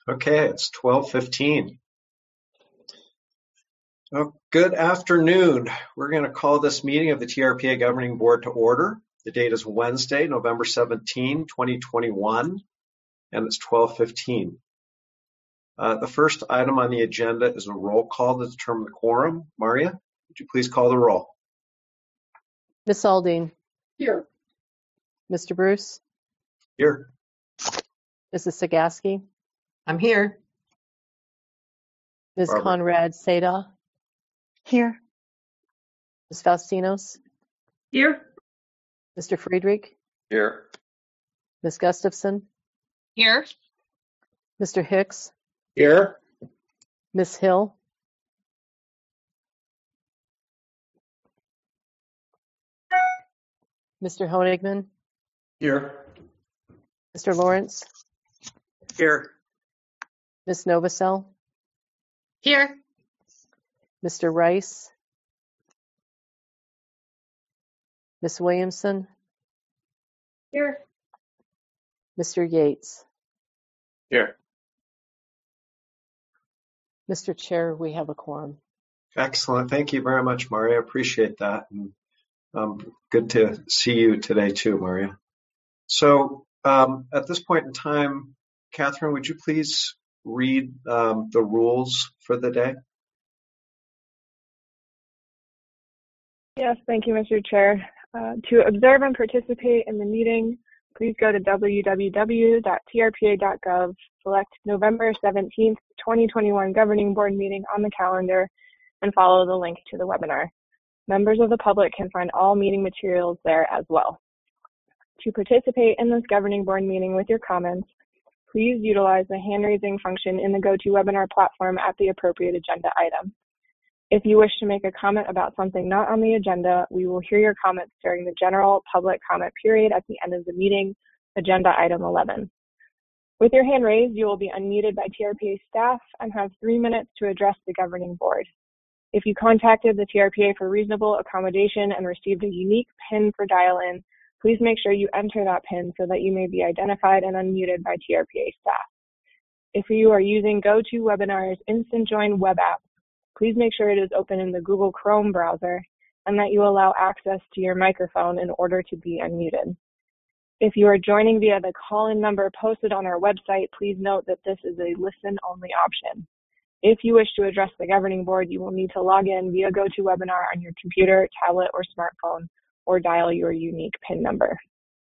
Okay, it's 12:15. Oh, good afternoon. We're going to call this meeting of the TRPA Governing Board to order. The date is Wednesday, November 17, 2021, and it's 12:15. The first item on the agenda is a roll call to determine the quorum. Maria, would you please call the roll? Ms. Aldine. Here. Mr. Bruce. Here. Mrs. Sagaski. I'm here. Ms. Barbara. Conrad Seda. Here. Ms. Faustinos. Here. Mr. Friedrich. Here. Ms. Gustafson. Here. Mr. Hicks. Here. Ms. Hill. Mr. Honigman. Here. Mr. Lawrence. Here. Ms. Novosel. Here. Mr. Rice. Ms. Williamson. Here. Mr. Yates. Here. Mr. Chair, we have a quorum. Excellent. Thank you very much, Maria. Appreciate that. And good to see you today too, Maria. So at this point in time, Catherine, would you please read the rules for the day? Yes, thank you, Mr. Chair. To observe and participate in the meeting, please go to www.trpa.gov, select November 17th, 2021 Governing Board meeting on the calendar, and follow the link to the webinar. Members of the public can find all meeting materials there as well. To participate in this Governing Board meeting with your comments, please utilize the hand-raising function in the GoToWebinar platform at the appropriate agenda item. If you wish to make a comment about something not on the agenda, we will hear your comments during the general public comment period at the end of the meeting, agenda item 11. With your hand raised, you will be unmuted by TRPA staff and have 3 minutes to address the governing board. If you contacted the TRPA for reasonable accommodation and received a unique PIN for dial-in, please make sure you enter that PIN so that you may be identified and unmuted by TRPA staff. If you are using GoToWebinar's Instant Join web app, please make sure it is open in the Google Chrome browser and that you allow access to your microphone in order to be unmuted. If you are joining via the call-in number posted on our website, please note that this is a listen-only option. If you wish to address the governing board, you will need to log in via GoToWebinar on your computer, tablet, or smartphone, or dial your unique PIN number.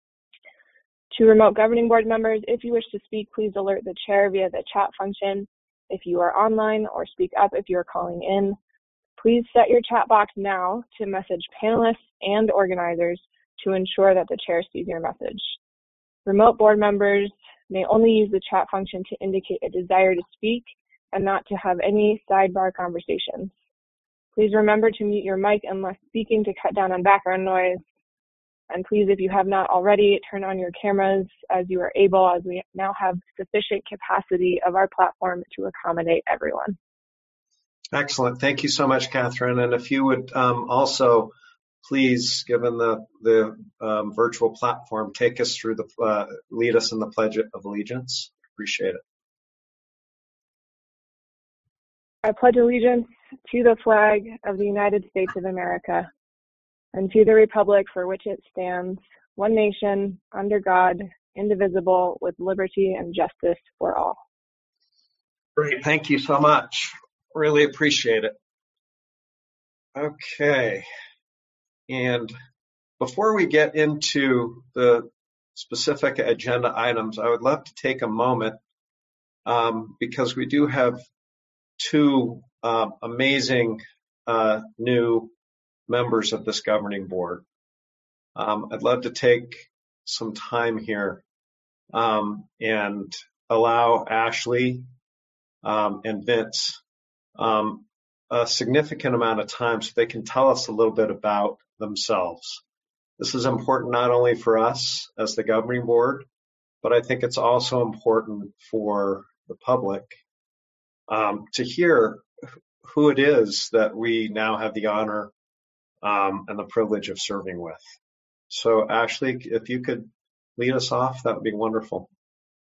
To remote governing board members, if you wish to speak, please alert the chair via the chat function. If you are online, or speak up if you are calling in. Please set your chat box now to message panelists and organizers to ensure that the chair sees your message. Remote board members may only use the chat function to indicate a desire to speak and not to have any sidebar conversations. Please remember to mute your mic unless speaking to cut down on background noise. And please, if you have not already, turn on your cameras as you are able, as we now have sufficient capacity of our platform to accommodate everyone. Excellent. Thank you so much, Catherine. And if you would also, please, given the virtual platform, take us through lead us in the Pledge of Allegiance. Appreciate it. I pledge allegiance to the flag of the United States of America and to the republic for which it stands, one nation, under God, indivisible, with liberty and justice for all. Great. Thank you so much. Really appreciate it. Okay. And before we get into the specific agenda items, I would love to take a moment because we do have two amazing new members of this governing board. I'd love to take some time here and allow Ashley and Vince a significant amount of time so they can tell us a little bit about themselves. This is important not only for us as the governing board, but I think it's also important for the public to hear who it is that we now have the honor and the privilege of serving with. So Ashley, if you could lead us off, that would be wonderful.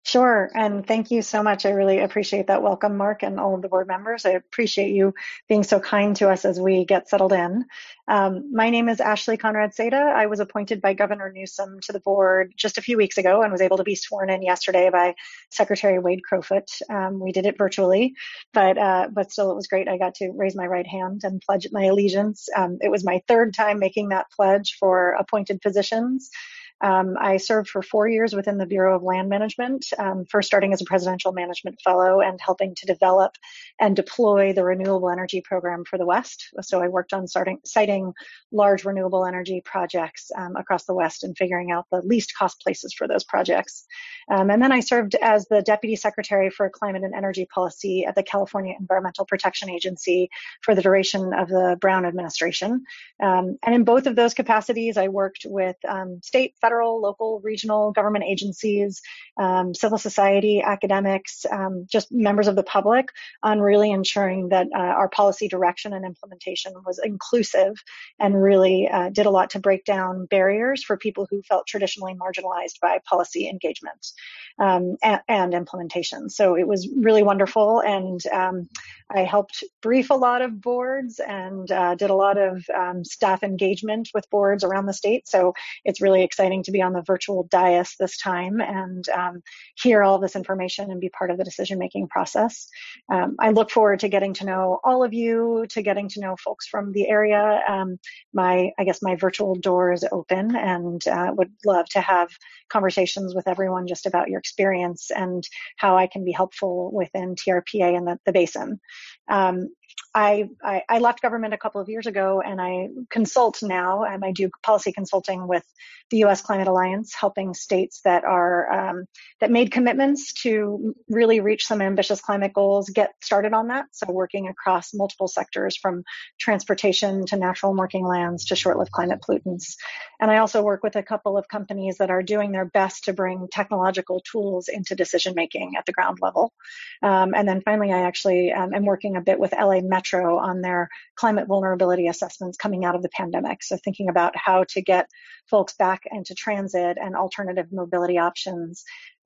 Sure, and thank you so much. I really appreciate that welcome, Mark, and all of the board members. I appreciate you being so kind to us as we get settled in. My name is Ashley Conrad Seda. I was appointed by Governor Newsom to the board just a few weeks ago and was able to be sworn in yesterday by Secretary Wade Crowfoot. We did it virtually, but still it was great. I got to raise my right hand and pledge my allegiance. It was my third time making that pledge for appointed positions. I served for 4 years within the Bureau of Land Management, first starting as a presidential management fellow and helping to develop and deploy the renewable energy program for the West. So I worked on siting large renewable energy projects across the West and figuring out the least cost places for those projects. And then I served as the Deputy Secretary for Climate and Energy Policy at the California Environmental Protection Agency for the duration of the Brown administration. And in both of those capacities, I worked with state, federal, local, regional government agencies, civil society, academics, just members of the public on really ensuring that our policy direction and implementation was inclusive and really did a lot to break down barriers for people who felt traditionally marginalized by policy engagement and implementation. So it was really wonderful, and I helped brief a lot of boards and did a lot of staff engagement with boards around the state. So it's really exciting to be on the virtual dais this time and hear all this information and be part of the decision-making process. I look forward to getting to know all of you, to getting to know folks from the area. I guess my virtual door is open, and would love to have conversations with everyone just about your experience and how I can be helpful within TRPA and the basin. I left government a couple of years ago, and I consult now, and I do policy consulting with the U.S. Climate Alliance, helping states that made commitments to really reach some ambitious climate goals get started on that. So working across multiple sectors, from transportation to natural and working lands to short-lived climate pollutants. And I also work with a couple of companies that are doing their best to bring technological tools into decision-making at the ground level. And then finally, I actually am working a bit with LA Metro on their climate vulnerability assessments coming out of the pandemic. So thinking about how to get folks back into transit and alternative mobility options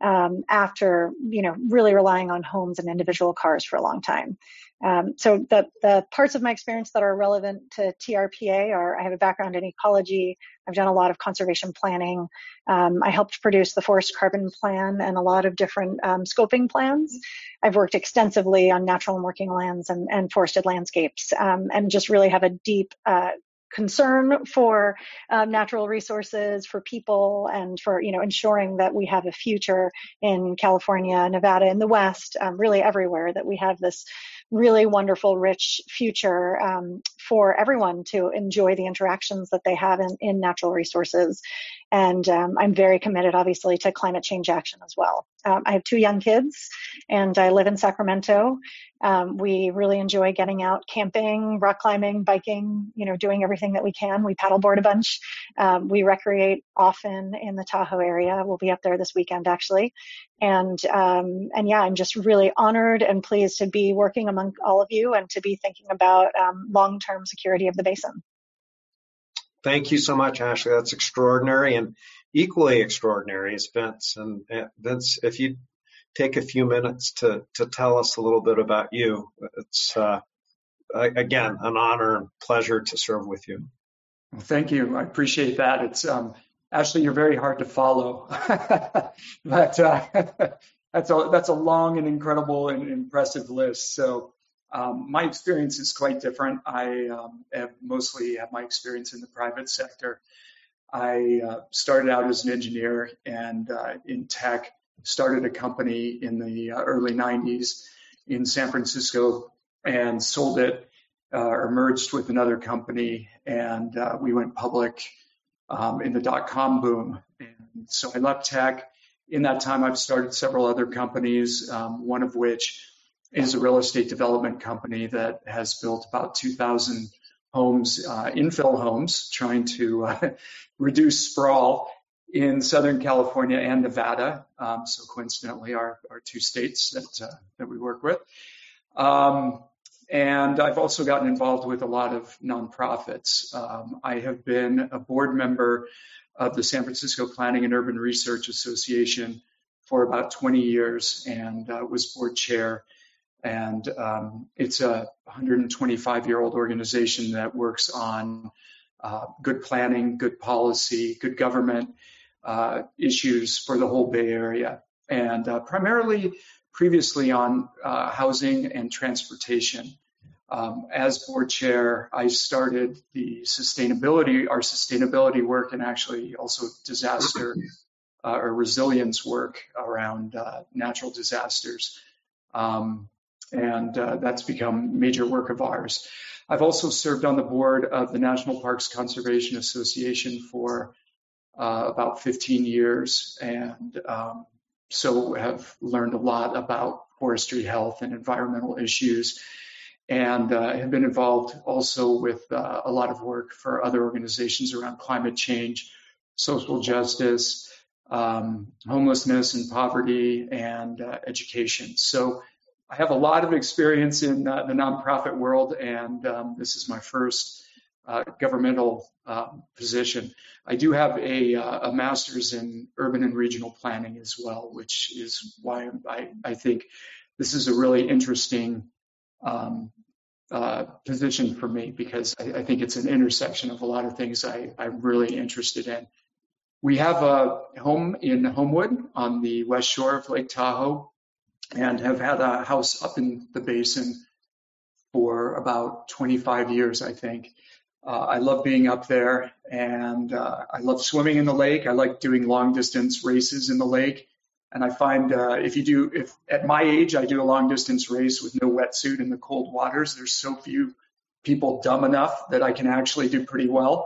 after, really relying on homes and individual cars for a long time. So the parts of my experience that are relevant to TRPA are, I have a background in ecology. I've done a lot of conservation planning. I helped produce the Forest Carbon Plan and a lot of different scoping plans. I've worked extensively on natural and working lands and forested landscapes, and just really have a deep concern for natural resources, for people, and for ensuring that we have a future in California, Nevada, in the West, really everywhere, that we have this really wonderful, rich future for everyone to enjoy the interactions that they have in natural resources. And I'm very committed, obviously, to climate change action as well. I have 2 young kids, and I live in Sacramento. We really enjoy getting out camping, rock climbing, biking, doing everything that we can. We paddleboard a bunch. We recreate often in the Tahoe area. We'll be up there this weekend, actually. And yeah, I'm just really honored and pleased to be working among all of you and to be thinking about long-term security of the basin. Thank you so much, Ashley. That's extraordinary, and equally extraordinary is Vince. And Vince, if you take a few minutes to tell us a little bit about you, it's again an honor and pleasure to serve with you. Well, thank you. I appreciate that. It's Ashley, you're very hard to follow, but that's a long and incredible and impressive list. So. My experience is quite different. I mostly have my experience in the private sector. I started out as an engineer and in tech, started a company in the early 90s in San Francisco and sold it or merged with another company, and we went public in the dot-com boom. And so I left tech. In that time, I've started several other companies, one of which is a real estate development company that has built about 2,000 homes, infill homes, trying to reduce sprawl in Southern California and Nevada. So coincidentally, our 2 states that we work with. And I've also gotten involved with a lot of nonprofits. I have been a board member of the San Francisco Planning and Urban Research Association for about 20 years and was board chair. And it's a 125-year-old organization that works on good planning, good policy, good government issues for the whole Bay Area, and primarily previously on housing and transportation. As board chair, I started our sustainability work, and actually also disaster or resilience work around natural disasters. And that's become major work of ours. I've also served on the board of the National Parks Conservation Association for about 15 years, and so have learned a lot about forestry health and environmental issues, and have been involved also with a lot of work for other organizations around climate change, social justice, homelessness and poverty, and education. So I have a lot of experience in the nonprofit world, and this is my first governmental position. I do have a master's in urban and regional planning as well, which is why I think this is a really interesting position for me, because I think it's an intersection of a lot of things I'm really interested in. We have a home in Homewood on the west shore of Lake Tahoe, and have had a house up in the basin for about 25 years, I think. I love being up there, and I love swimming in the lake. I like doing long distance races in the lake. And I find if at my age, I do a long distance race with no wetsuit in the cold waters, there's so few people dumb enough that I can actually do pretty well.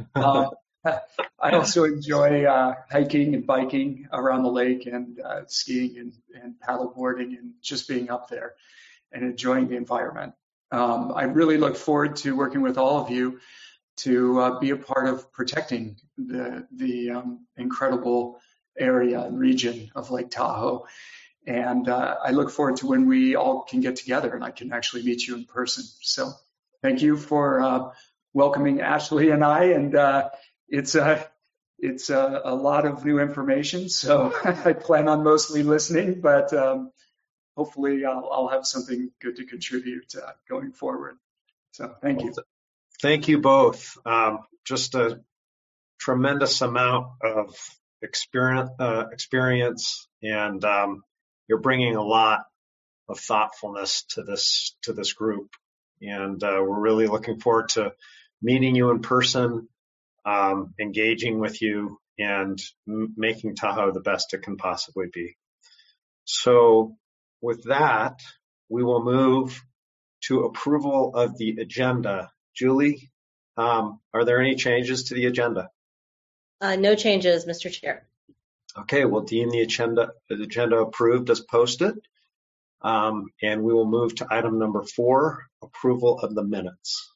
I also enjoy hiking and biking around the lake, and skiing and paddleboarding, and just being up there and enjoying the environment. I really look forward to working with all of you to be a part of protecting the incredible area and region of Lake Tahoe. And I look forward to when we all can get together and I can actually meet you in person. So thank you for welcoming Ashley and I. And it's a lot of new information, so I plan on mostly listening, but hopefully I'll have something good to contribute going forward. So thank you. Thank you both. Just a tremendous amount of experience, and you're bringing a lot of thoughtfulness to this group, and we're really looking forward to meeting you in person, engaging with you, and making Tahoe the best it can possibly be. So with that, we will move to approval of the agenda. Julie, are there any changes to the agenda? No changes, Mr. Chair. Okay, we'll deem the agenda approved as posted. And we will move to item number 4, approval of the minutes.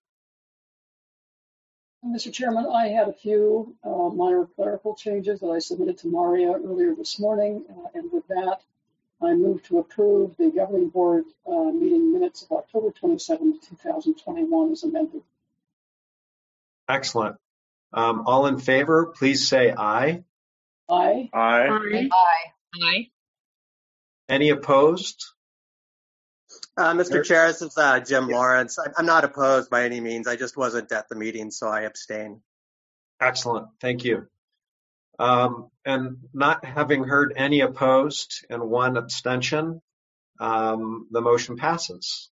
Mr. Chairman, I had a few minor clerical changes that I submitted to Maria earlier this morning, and with that, I move to approve the Governing Board meeting minutes of October 27, 2021 as amended. Excellent. All in favor, please say aye. Aye. Aye. Aye. Aye. Any opposed? Mr. Chair, this is Jim Lawrence. I'm not opposed by any means. I just wasn't at the meeting, so I abstain. Excellent. Thank you. And not having heard any opposed and one abstention, the motion passes.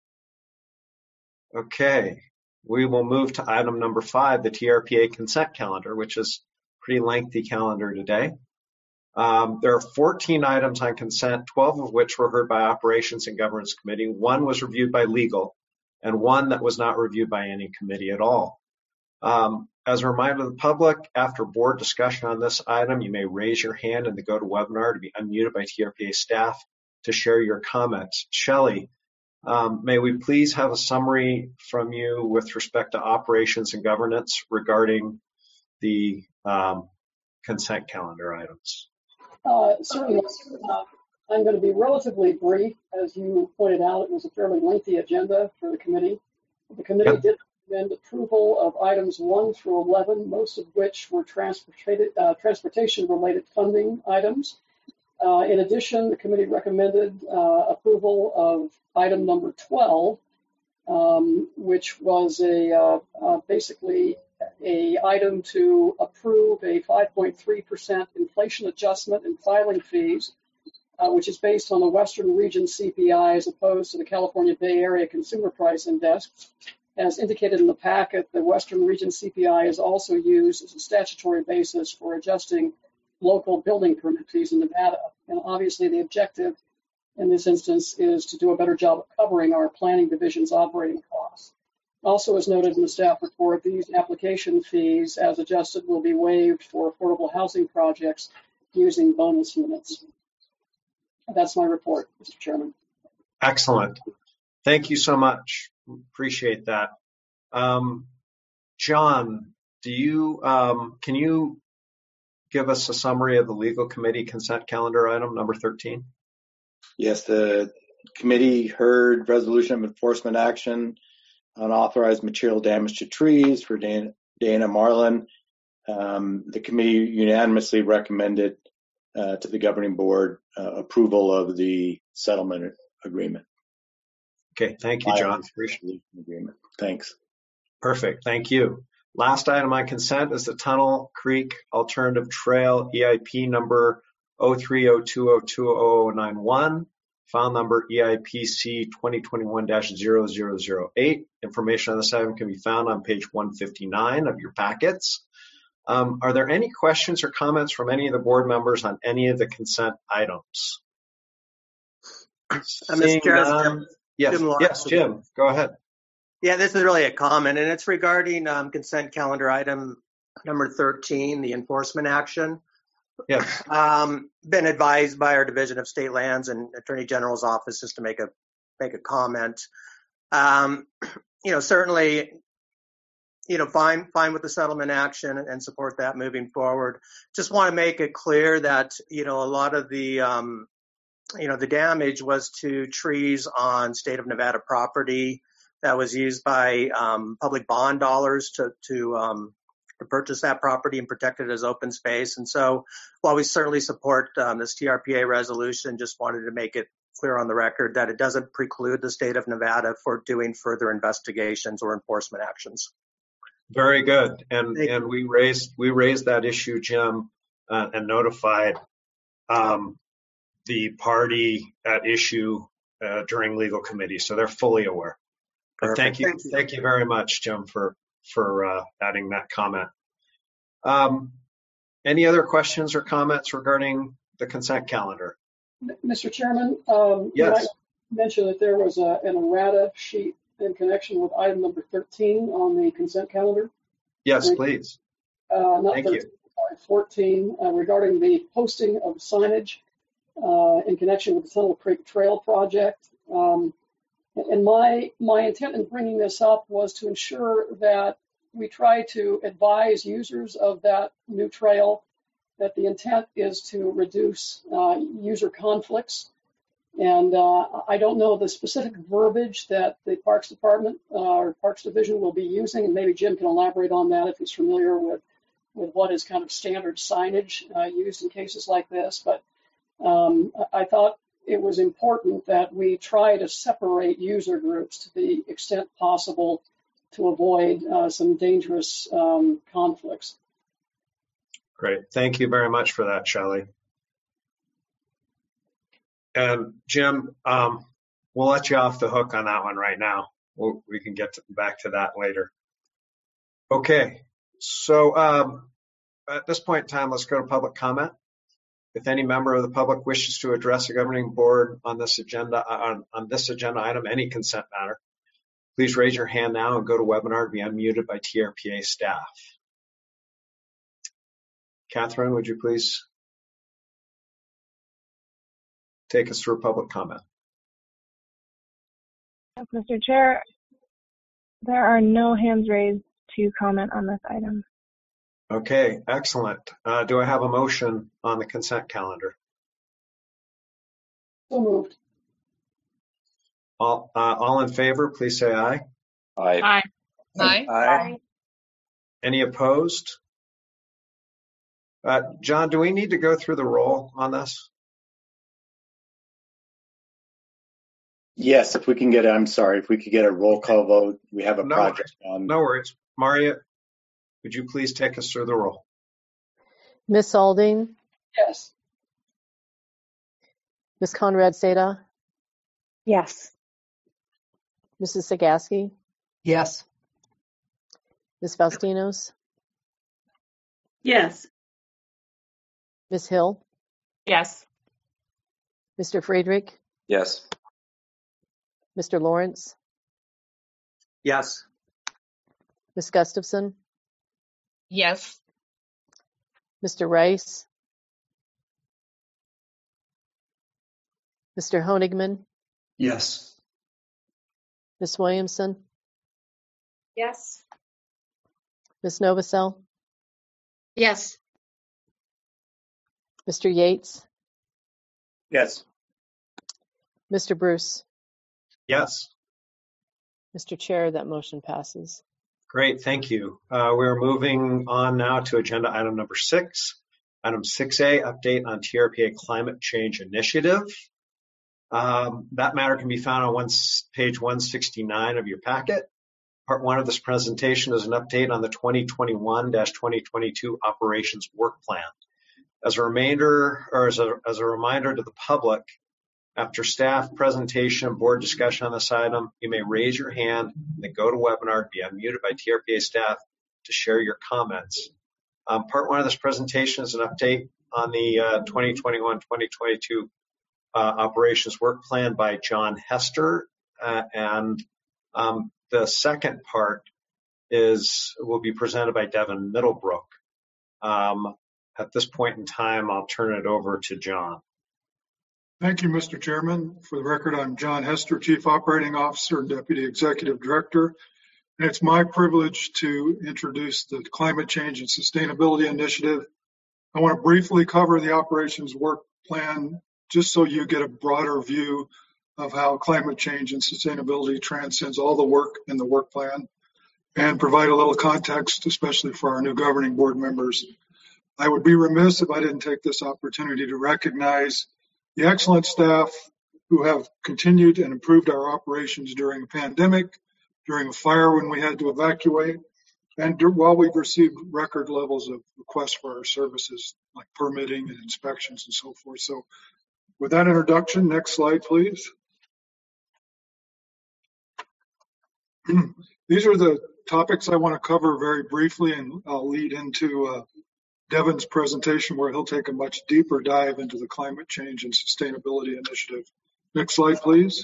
Okay. We will move to item number 5, the TRPA consent calendar, which is a pretty lengthy calendar today. There are 14 items on consent, 12 of which were heard by Operations and Governance Committee. 1 was reviewed by Legal, and 1 that was not reviewed by any committee at all. As a reminder to the public, after board discussion on this item, you may raise your hand in the GoToWebinar to be unmuted by TRPA staff to share your comments. Shelley, may we please have a summary from you with respect to Operations and Governance regarding the consent calendar items? Certainly. I'm going to be relatively brief. As you pointed out, it was a fairly lengthy agenda for the committee. The committee did recommend approval of items 1 through 11, most of which were transportation-related funding items. In addition, the committee recommended approval of item number 12, which was basically a item to approve a 5.3% inflation adjustment in filing fees, which is based on the Western Region CPI as opposed to the California Bay Area Consumer Price Index. As indicated in the packet, the Western Region CPI is also used as a statutory basis for adjusting local building permit fees in Nevada. And obviously the objective in this instance is to do a better job of covering our planning division's operating costs. Also, as noted in the staff report, these application fees, as adjusted, will be waived for affordable housing projects using bonus units. That's my report, Mr. Chairman. Excellent. Thank you so much. Appreciate that. John, can you give us a summary of the legal committee consent calendar item number 13? Yes, the committee heard resolution of enforcement action unauthorized material damage to trees for Dana Marlin. The committee unanimously recommended to the governing board approval of the settlement agreement. Okay, thank you, John. Agreement. Thanks. Perfect, thank you. Last item on consent is the Tunnel Creek Alternative Trail EIP number 0302020091. File number EIPC 2021-0008. Information on this item can be found on page 159 of your packets. Are there any questions or comments from any of the board members on any of the consent items? Mr. Chair, yes, Jim, go ahead. Yeah, this is really a comment, and it's regarding consent calendar item number 13, the enforcement action. Yes. Been advised by our Division of State Lands and Attorney General's office just to make a comment. Certainly, fine with the settlement action and support that moving forward. Just want to make it clear that a lot of the the damage was to trees on state of Nevada property that was used by public bond dollars to purchase that property and protect it as open space. And so while we certainly support this TRPA resolution, just wanted to make it clear on the record that it doesn't preclude the state of Nevada for doing further investigations or enforcement actions. Very good. And we raised that issue, Jim, and notified the party at issue during legal committee. So they're fully aware. Thank you very much, Jim, for adding that comment. Any other questions or comments regarding the consent calendar? Mr. Chairman, yes. I mentioned that there was an errata sheet in connection with item number 13 on the consent calendar. Yes, please. Not Thank 13, you. Sorry, 14, regarding the posting of signage in connection with the Tunnel Creek Trail project. And my intent in bringing this up was to ensure that we try to advise users of that new trail that the intent is to reduce user conflicts. And I don't know the specific verbiage that the Parks Department or Parks Division will be using, and maybe Jim can elaborate on that if he's familiar with what is kind of standard signage used in cases like this. But I thought it was important that we try to separate user groups to the extent possible to avoid some dangerous conflicts. Great. Thank you very much for that, Shelley. And Jim, we'll let you off the hook on that one right now. We can get back to that later. Okay. So at this point in time, let's go to public comment. If any member of the public wishes to address the governing board on this agenda item, any consent matter, please raise your hand now and go to webinar to be unmuted by TRPA staff. Catherine, would you please take us through public comment? Yes, Mr. Chair, there are no hands raised to comment on this item. Okay, excellent. Do I have a motion on the consent calendar? So moved. All in favor, please say aye. Aye. Aye. Aye. Aye. Any opposed? John, do we need to go through the roll on this? Yes, if we can get a roll call vote. We have a project on. No worries. Maria, would you please take us through the roll? Miss Alding, Yes. Miss Conrad Seda, Yes. Mrs. Sagaski, Yes. Miss Faustinos, Yes. Miss Hill, Yes. Mr. Friedrich, Yes. Mr. Lawrence, Yes. Miss Gustafson, Yes. Mr. Rice, Mr. Honigman, Yes. Miss Williamson, Yes. Miss Novosel, Yes. Mr. Yates, Yes. Mr. Bruce. Yes. Mr. Chair, that motion passes. Great, thank you. We're moving on now to agenda item number 6. Item 6A, update on TRPA Climate Change Initiative. That matter can be found on page 169 of your packet. Part 1 of this presentation is an update on the 2021-2022 operations work plan. As a reminder to the public, after staff presentation and board discussion on this item, you may raise your hand and then go to webinar and be unmuted by TRPA staff to share your comments. Part 1 of this presentation is an update on the 2021-2022 operations work plan by John Hester, and the second part will be presented by Devin Middlebrook. At this point in time, I'll turn it over to John. Thank you, Mr. Chairman. For the record, I'm John Hester, Chief Operating Officer and Deputy Executive Director, and it's my privilege to introduce the Climate Change and Sustainability Initiative. I want to briefly cover the operations work plan just so you get a broader view of how climate change and sustainability transcends all the work in the work plan, and provide a little context, especially for our new governing board members. I would be remiss if I didn't take this opportunity to recognize the excellent staff who have continued and improved our operations during a pandemic, during a fire when we had to evacuate, and while we've received record levels of requests for our services, like permitting and inspections and so forth. So with that introduction, next slide, please. These are the topics I want to cover very briefly, and I'll lead into Devin's presentation where he'll take a much deeper dive into the Climate Change and Sustainability Initiative. Next slide, please.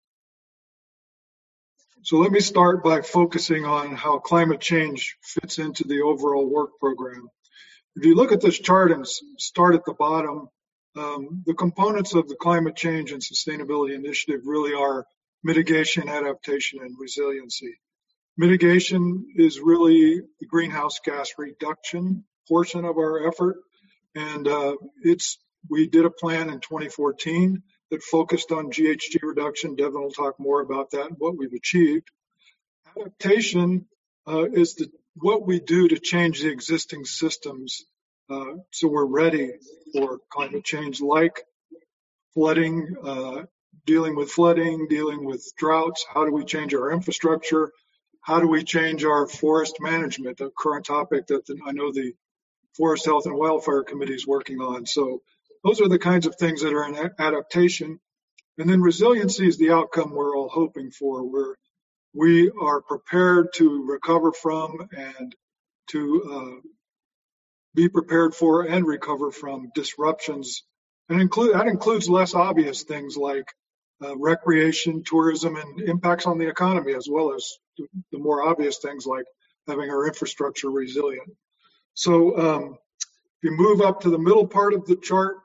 So let me start by focusing on how climate change fits into the overall work program. If you look at this chart and start at the bottom, the components of the Climate Change and Sustainability Initiative really are mitigation, adaptation, and resiliency. Mitigation is really the greenhouse gas reduction portion of our effort, and we did a plan in 2014 that focused on GHG reduction. Devin will talk more about that and what we've achieved. Adaptation is what we do to change the existing systems so we're ready for climate change, like flooding, dealing with flooding, dealing with droughts. How do we change our infrastructure? How do we change our forest management, the current topic that I know the Forest Health and Wildfire Committee is working on. So those are the kinds of things that are in adaptation. And then resiliency is the outcome we're all hoping for, where we are prepared to recover from and to be prepared for and recover from disruptions. And that includes less obvious things like recreation, tourism, and impacts on the economy, as well as the more obvious things like having our infrastructure resilient. So if you move up to the middle part of the chart,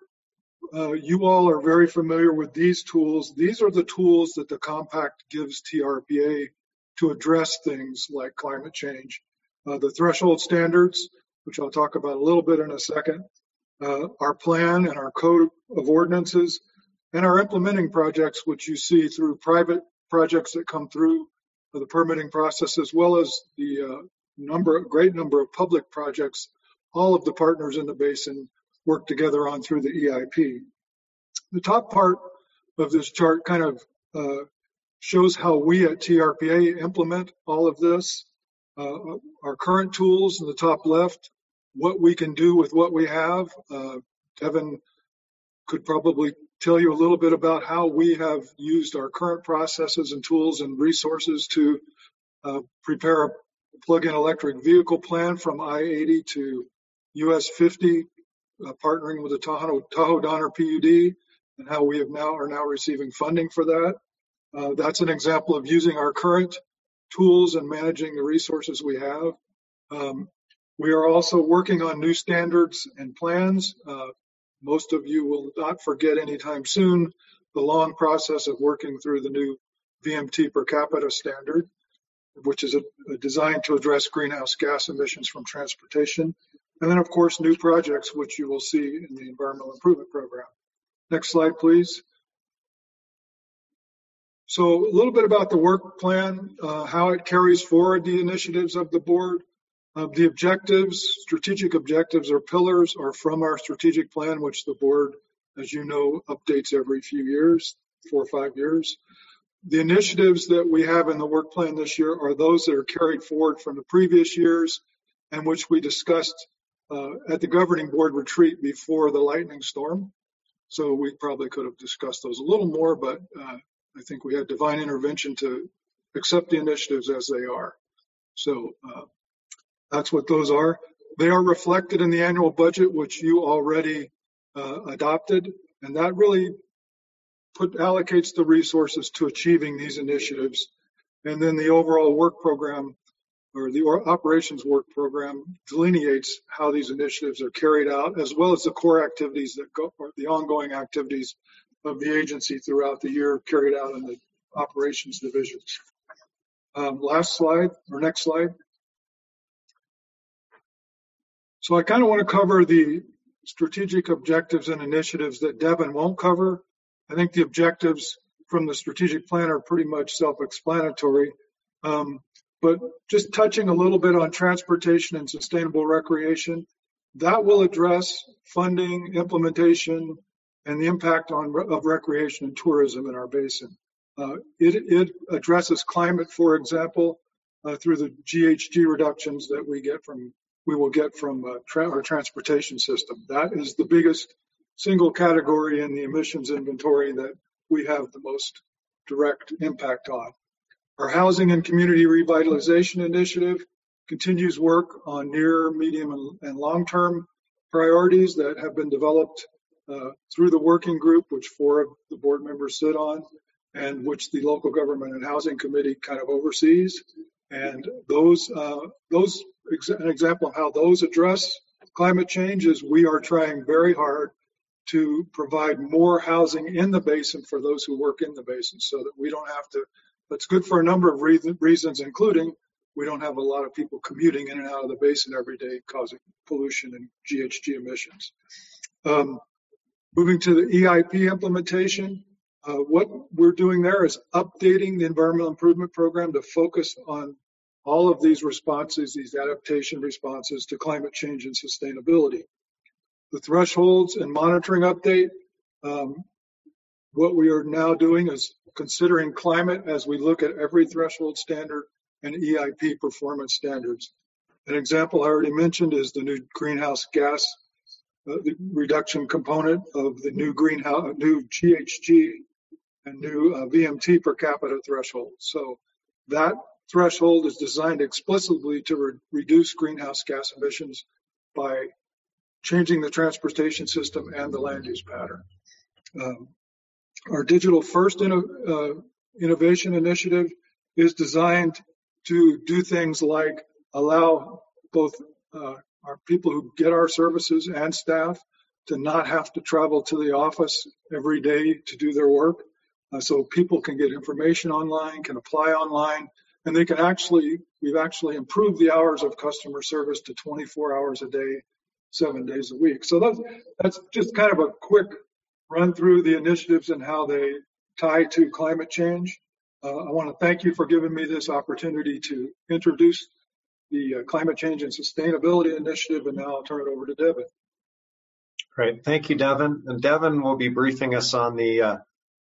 you all are very familiar with these tools. These are the tools that the Compact gives TRPA to address things like climate change. The threshold standards, which I'll talk about a little bit in a second, our plan and our code of ordinances, and our implementing projects, which you see through private projects that come through the permitting process, as well as the great number of public projects all of the partners in the basin work together on through the EIP. The top part of this chart kind of shows how we at TRPA implement all of this. Our current tools in the top left, what we can do with what we have. Devin could probably tell you a little bit about how we have used our current processes and tools and resources to prepare a plug-in electric vehicle plan from I-80 to US 50, partnering with the Tahoe Donner PUD, and how we are now receiving funding for that. That's an example of using our current tools and managing the resources we have. We are also working on new standards and plans. Most of you will not forget anytime soon the long process of working through the new VMT per capita standard, which is designed to address greenhouse gas emissions from transportation. And then, of course, new projects, which you will see in the Environmental Improvement Program. Next slide, please. So a little bit about the work plan, how it carries forward the initiatives of the board. The objectives, strategic objectives or pillars are from our strategic plan, which the board, as you know, updates every few years, 4 or 5 years. The initiatives that we have in the work plan this year are those that are carried forward from the previous years and which we discussed at the governing board retreat before the lightning storm. So we probably could have discussed those a little more, but I think we had divine intervention to accept the initiatives as they are. So that's what those are. They are reflected in the annual budget, which you already adopted, and that really allocates the resources to achieving these initiatives. And then the overall work program, or the operations work program, delineates how these initiatives are carried out, as well as the core activities that go, or the ongoing activities of the agency throughout the year carried out in the operations divisions. Last slide, or next slide. So I kind of want to cover the strategic objectives and initiatives that Devin won't cover. I think the objectives from the strategic plan are pretty much self-explanatory, but just touching a little bit on transportation and sustainable recreation, that will address funding, implementation, and the impact of recreation and tourism in our basin. It addresses climate, for example, through the GHG reductions that we will get from our transportation system. That is the biggest single category in the emissions inventory that we have the most direct impact on. Our housing and community revitalization initiative continues work on near, medium, and long-term priorities that have been developed through the working group, which 4 of the board members sit on, and which the local government and housing committee kind of oversees. And an example of how those address climate change is we are trying very hard to provide more housing in the basin for those who work in the basin, so that we don't have to. That's good for a number of reasons, including we don't have a lot of people commuting in and out of the basin every day, causing pollution and GHG emissions. Moving to the EIP implementation, what we're doing there is updating the Environmental Improvement Program to focus on all of these responses, these adaptation responses to climate change and sustainability. The thresholds and monitoring update, what we are now doing is considering climate as we look at every threshold standard and EIP performance standards. An example I already mentioned is the new greenhouse gas the reduction component of the new GHG and new VMT per capita threshold. So that threshold is designed explicitly to reduce greenhouse gas emissions by changing the transportation system and the land use pattern. Our Digital First Innovation Initiative is designed to do things like allow both our people who get our services and staff to not have to travel to the office every day to do their work. So people can get information online, can apply online, and they can we've actually improved the hours of customer service to 24 hours a day, 7 days a week. So that's just kind of a quick run through the initiatives and how they tie to climate change. I want to thank you for giving me this opportunity to introduce the Climate Change and Sustainability Initiative, and now I'll turn it over to Devin. Great, thank you, Devin. And Devin will be briefing us on the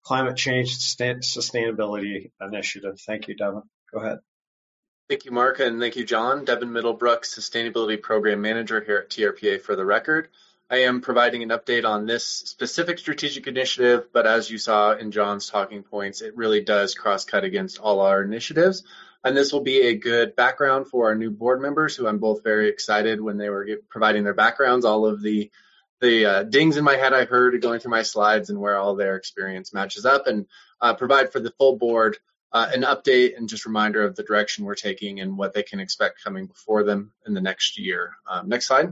Climate Change Sustainability Initiative. Thank you, Devin. Go ahead. Thank you, Mark, and thank you, John. Devin Middlebrook, Sustainability Program Manager here at TRPA for the record. I am providing an update on this specific strategic initiative, but as you saw in John's talking points, it really does cross-cut against all our initiatives. And this will be a good background for our new board members, who I'm both very excited when they were providing their backgrounds, all of the dings in my head I heard going through my slides and where all their experience matches up, and provide for the full board an update and just reminder of the direction we're taking and what they can expect coming before them in the next year. Next slide.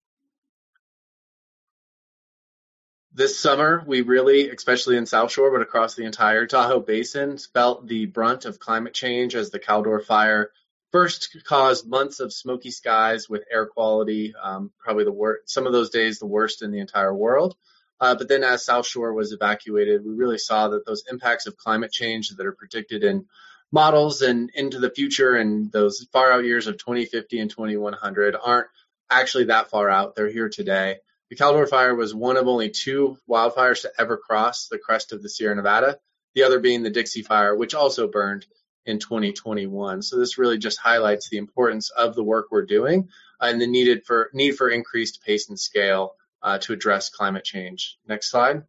This summer, we really, especially in South Shore, but across the entire Tahoe Basin, felt the brunt of climate change as the Caldor Fire first caused months of smoky skies with air quality, probably the worst, some of those days the worst in the entire world. But then as South Shore was evacuated, we really saw that those impacts of climate change that are predicted in models and into the future and those far out years of 2050 and 2100 aren't actually that far out. They're here today. The Caldor Fire was one of only 2 wildfires to ever cross the crest of the Sierra Nevada, the other being the Dixie Fire, which also burned in 2021. So this really just highlights the importance of the work we're doing and the need for increased pace and scale to address climate change. Next slide.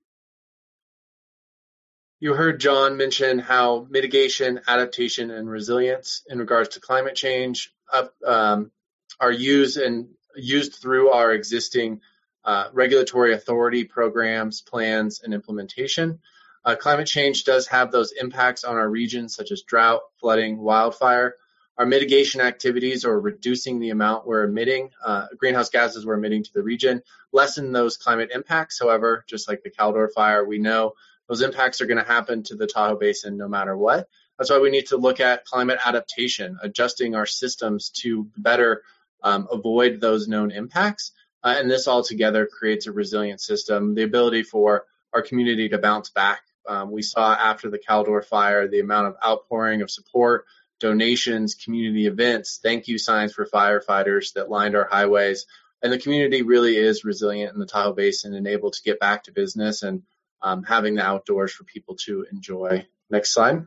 You heard John mention how mitigation, adaptation, and resilience in regards to climate change are used through our existing regulatory authority programs, plans, and implementation. Climate change does have those impacts on our region, such as drought, flooding, wildfire. Our mitigation activities, or reducing the amount we're emitting, greenhouse gases we're emitting to the region, lessen those climate impacts. However, just like the Caldor Fire, we know those impacts are going to happen to the Tahoe Basin no matter what. That's why we need to look at climate adaptation, adjusting our systems to better avoid those known impacts. And this all together creates a resilient system, the ability for our community to bounce back. We saw after the Caldor Fire the amount of outpouring of support, donations, community events, thank you signs for firefighters that lined our highways. And the community really is resilient in the Tahoe Basin and able to get back to business and having the outdoors for people to enjoy. Next slide.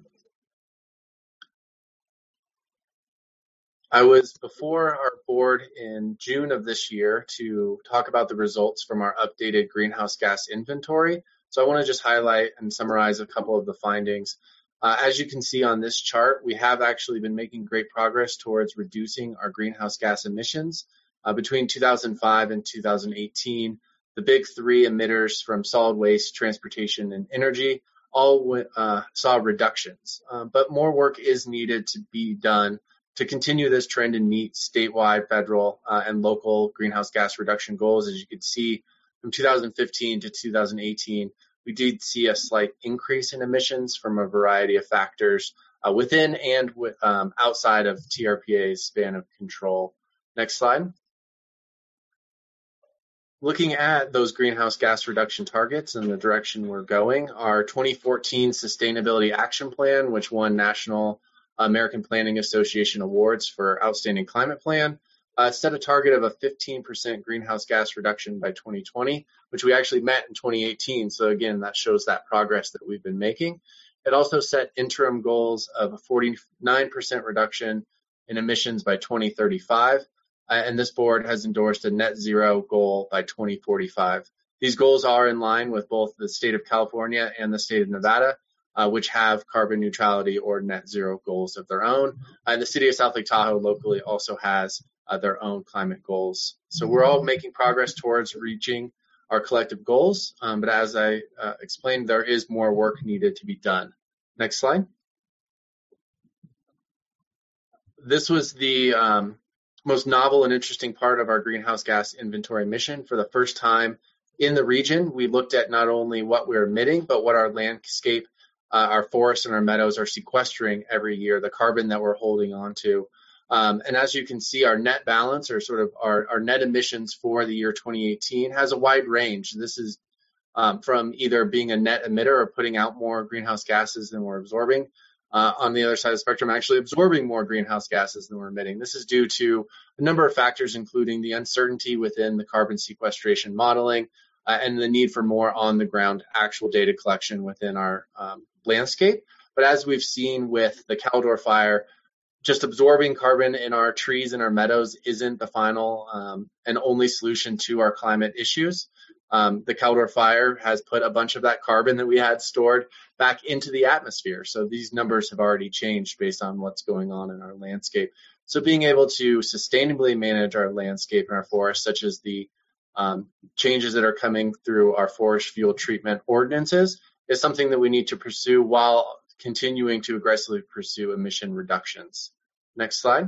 I was before our board in June of this year to talk about the results from our updated greenhouse gas inventory. So I want to just highlight and summarize a couple of the findings. As you can see on this chart, we have actually been making great progress towards reducing our greenhouse gas emissions. Between 2005 and 2018, the big 3 emitters from solid waste, transportation, and energy all saw reductions. But more work is needed to be done to continue this trend and meet statewide, federal, and local greenhouse gas reduction goals. As you can see, from 2015 to 2018, we did see a slight increase in emissions from a variety of factors within and outside of TRPA's span of control. Next slide. Looking at those greenhouse gas reduction targets and the direction we're going, our 2014 Sustainability Action Plan, which won National American Planning Association awards for Outstanding Climate Plan, set a target of a 15% greenhouse gas reduction by 2020, which we actually met in 2018. So again, that shows that progress that we've been making. It also set interim goals of a 49% reduction in emissions by 2035. And this board has endorsed a net zero goal by 2045. These goals are in line with both the state of California and the state of Nevada, which have carbon neutrality or net zero goals of their own. And the city of South Lake Tahoe locally also has their own climate goals. So we're all making progress towards reaching our collective goals. But as I explained, there is more work needed to be done. Next slide. This was the most novel and interesting part of our greenhouse gas inventory mission. For the first time in the region, we looked at not only what we're emitting, but what our landscape, our forests and our meadows are sequestering every year, the carbon that we're holding on to. And as you can see, our net balance, or sort of our net emissions for the year 2018, has a wide range. This is from either being a net emitter or putting out more greenhouse gases than we're absorbing. On the other side of the spectrum, actually absorbing more greenhouse gases than we're emitting. This is due to a number of factors, including the uncertainty within the carbon sequestration modeling, and the need for more on-the-ground actual data collection within our landscape. But as we've seen with the Caldor fire, just absorbing carbon in our trees and our meadows isn't the final and only solution to our climate issues. The Caldor fire has put a bunch of that carbon that we had stored back into the atmosphere. So these numbers have already changed based on what's going on in our landscape. So being able to sustainably manage our landscape and our forests, such as the changes that are coming through our forest fuel treatment ordinances, is something that we need to pursue while continuing to aggressively pursue emission reductions. Next slide.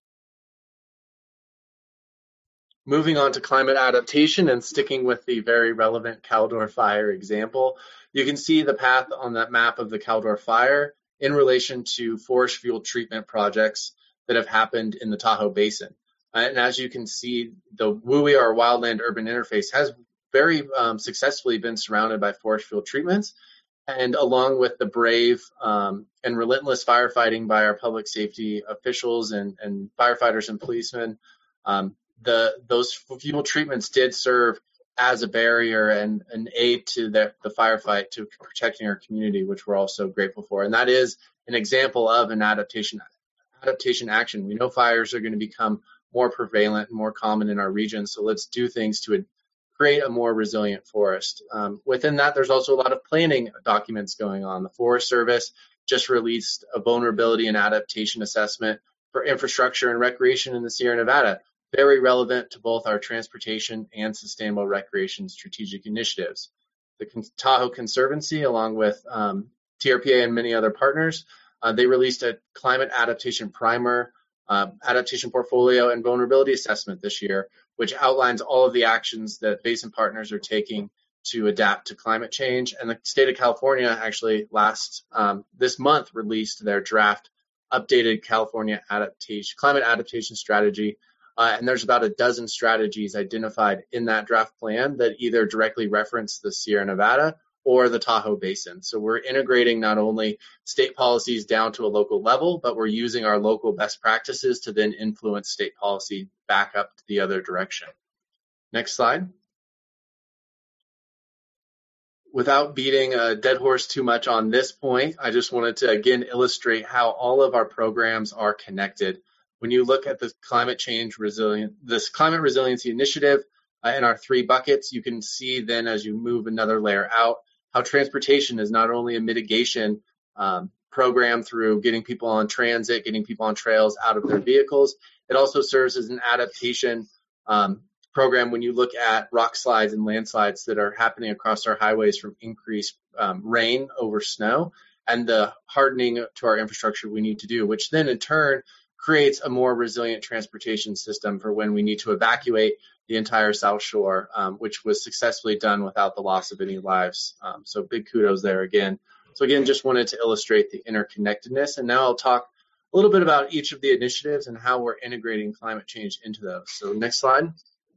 Moving on to climate adaptation and sticking with the very relevant Caldor fire example, you can see the path on that map of the Caldor fire in relation to forest fuel treatment projects that have happened in the Tahoe Basin. And as you can see, the WUI, or wildland urban interface, has very successfully been surrounded by forest fuel treatments. And along with the brave and relentless firefighting by our public safety officials and firefighters and policemen, those fuel treatments did serve as a barrier and an aid to the firefight, to protecting our community, which we're also grateful for. And that is an example of an adaptation action. We know fires are going to become more prevalent and more common in our region, so let's do things to create a more resilient forest. Within that, there's also a lot of planning documents going on. The Forest Service just released a vulnerability and adaptation assessment for infrastructure and recreation in the Sierra Nevada, very relevant to both our transportation and sustainable recreation strategic initiatives. The Tahoe Conservancy, along with TRPA and many other partners, they released a climate adaptation primer, adaptation portfolio, and vulnerability assessment this year, which outlines all of the actions that basin partners are taking to adapt to climate change. And the state of California actually this month released their draft updated California climate adaptation strategy. And there's about a dozen strategies identified in that draft plan that either directly reference the Sierra Nevada or the Tahoe Basin. So we're integrating not only state policies down to a local level, but we're using our local best practices to then influence state policy back up to the other direction. Next slide. Without beating a dead horse too much on this point, I just wanted to again illustrate how all of our programs are connected. When you look at this climate resiliency initiative in our 3 buckets, you can see then as you move another layer out, how transportation is not only a mitigation program through getting people on transit, getting people on trails out of their vehicles. It also serves as an adaptation program when you look at rock slides and landslides that are happening across our highways from increased rain over snow, and the hardening to our infrastructure we need to do, which then in turn creates a more resilient transportation system for when we need to evacuate the entire South Shore, which was successfully done without the loss of any lives. So big kudos there again. So again, just wanted to illustrate the interconnectedness. And now I'll talk a little bit about each of the initiatives and how we're integrating climate change into those. So next slide.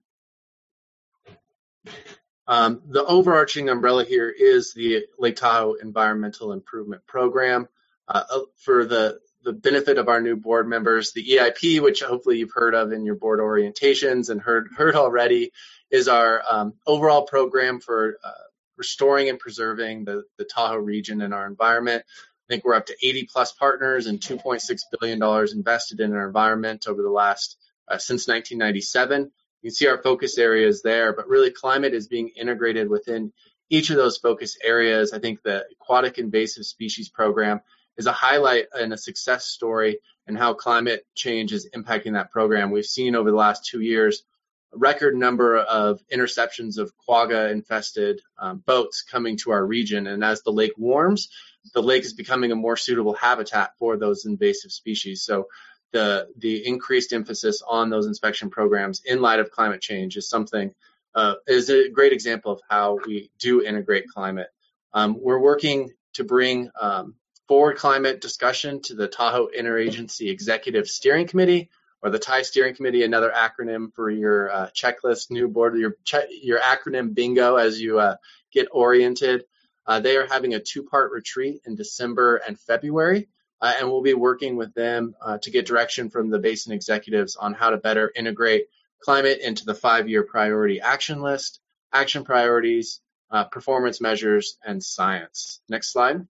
The overarching umbrella here is the Lake Tahoe Environmental Improvement Program. For the benefit of our new board members, the EIP, which hopefully you've heard of in your board orientations and heard already, is our overall program for restoring and preserving the Tahoe region and our environment. I think we're up to 80 plus partners and $2.6 billion invested in our environment over the last, since 1997. You can see our focus areas there, but really climate is being integrated within each of those focus areas. I think the Aquatic Invasive Species Program is a highlight and a success story in how climate change is impacting that program. We've seen over the last 2 years a record number of interceptions of quagga-infested boats coming to our region. And as the lake warms, the lake is becoming a more suitable habitat for those invasive species. So the increased emphasis on those inspection programs in light of climate change is something, is a great example of how we do integrate climate. We're working to bring forward climate discussion to the Tahoe Interagency Executive Steering Committee, or the TIE Steering Committee, another acronym for your checklist, new board, your acronym bingo as you get oriented. They are having a 2-part retreat in December and February, and we'll be working with them to get direction from the basin executives on how to better integrate climate into the 5-year priority action list, action priorities, performance measures, and science. Next slide.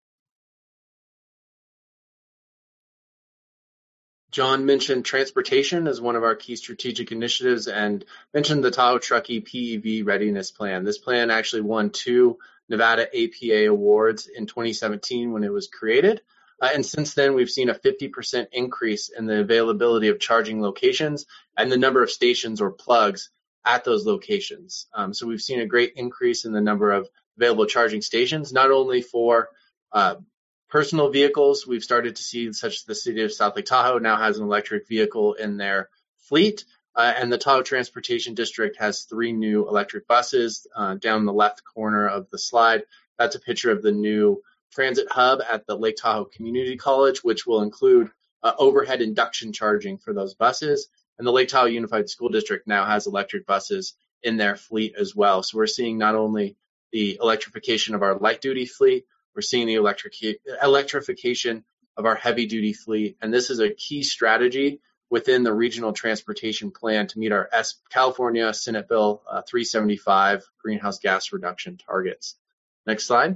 John mentioned transportation as one of our key strategic initiatives and mentioned the Tahoe Truckee PEV Readiness Plan. This plan actually won 2 Nevada APA awards in 2017 when it was created. And since then, we've seen a 50% increase in the availability of charging locations and the number of stations or plugs at those locations. So we've seen a great increase in the number of available charging stations, not only for personal vehicles. We've started to see, such as the city of South Lake Tahoe now has an electric vehicle in their fleet, and the Tahoe Transportation District has 3 new electric buses down the left corner of the slide. That's a picture of the new transit hub at the Lake Tahoe Community College, which will include overhead induction charging for those buses. And the Lake Tahoe Unified School District now has electric buses in their fleet as well. So we're seeing not only the electrification of our light duty fleet, we're seeing the electrification of our heavy duty fleet. And this is a key strategy within the regional transportation plan to meet our California Senate Bill 375 greenhouse gas reduction targets. Next slide.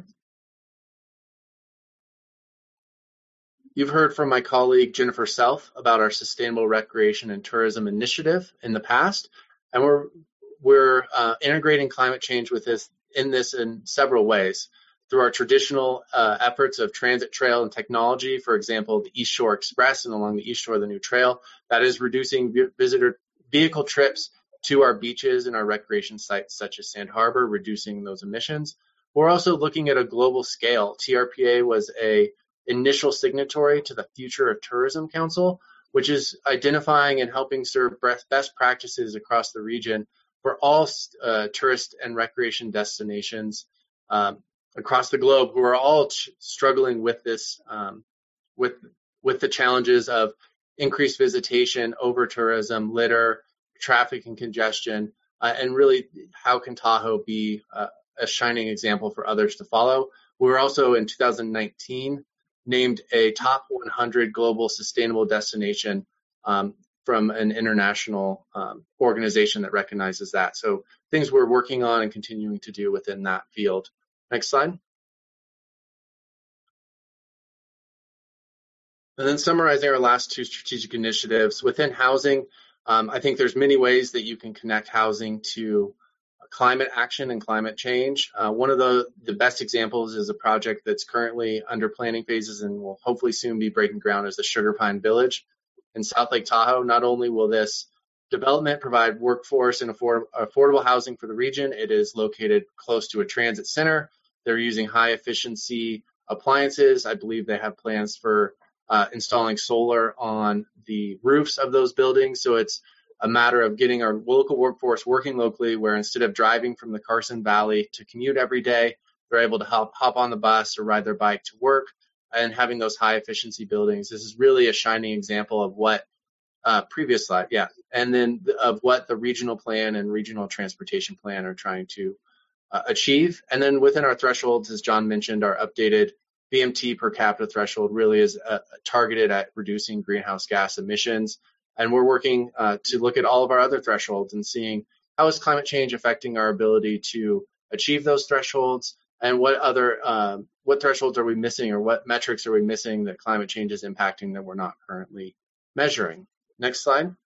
You've heard from my colleague Jennifer Self about our Sustainable Recreation and Tourism Initiative in the past, and we're integrating climate change with this in several ways. Through our traditional efforts of transit, trail, and technology, for example, the East Shore Express and along the East Shore, the new trail, that is reducing visitor vehicle trips to our beaches and our recreation sites such as Sand Harbor, reducing those emissions. We're also looking at a global scale. TRPA was an initial signatory to the Future of Tourism Council, which is identifying and helping serve best practices across the region for all tourist and recreation destinations across the globe, who are all struggling with this, with the challenges of increased visitation, over tourism, litter, traffic and congestion, and really how can Tahoe be a shining example for others to follow. We were also in 2019 named a top 100 global sustainable destination from an international organization that recognizes that. So things we're working on and continuing to do within that field. Next slide. And then summarizing our last 2 strategic initiatives. Within housing, I think there's many ways that you can connect housing to climate action and climate change. One of the best examples is a project that's currently under planning phases and will hopefully soon be breaking ground as the Sugar Pine Village in South Lake Tahoe. Not only will this development provide workforce and affordable housing for the region, it is located close to a transit center. They're using high efficiency appliances. I believe they have plans for installing solar on the roofs of those buildings. So it's a matter of getting our local workforce working locally, where instead of driving from the Carson Valley to commute every day, they're able to hop on the bus or ride their bike to work, and having those high efficiency buildings. This is really a shining example of what previous slide, yeah, and then of what the regional plan and regional transportation plan are trying to achieve. And then within our thresholds, as John mentioned, our updated VMT per capita threshold really is targeted at reducing greenhouse gas emissions. And we're working to look at all of our other thresholds and seeing how is climate change affecting our ability to achieve those thresholds, and what other what thresholds are we missing, or what metrics are we missing that climate change is impacting that we're not currently measuring. Next slide.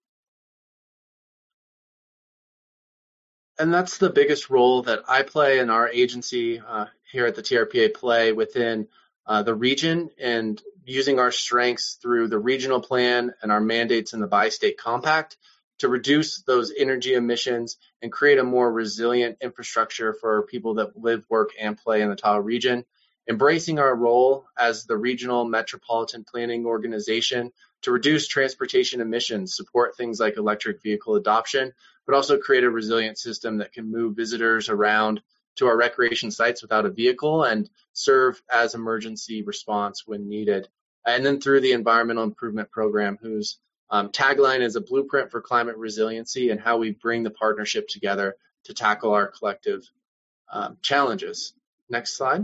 And that's the biggest role that I play and our agency here at the TRPA play within the region, and using our strengths through the regional plan and our mandates in the Bi-State Compact to reduce those energy emissions and create a more resilient infrastructure for people that live, work, and play in the Tahoe region. Embracing our role as the regional metropolitan planning organization to reduce transportation emissions, support things like electric vehicle adoption, but also create a resilient system that can move visitors around to our recreation sites without a vehicle and serve as emergency response when needed. And then through the Environmental Improvement Program, whose tagline is a blueprint for climate resiliency, and how we bring the partnership together to tackle our collective challenges. Next slide.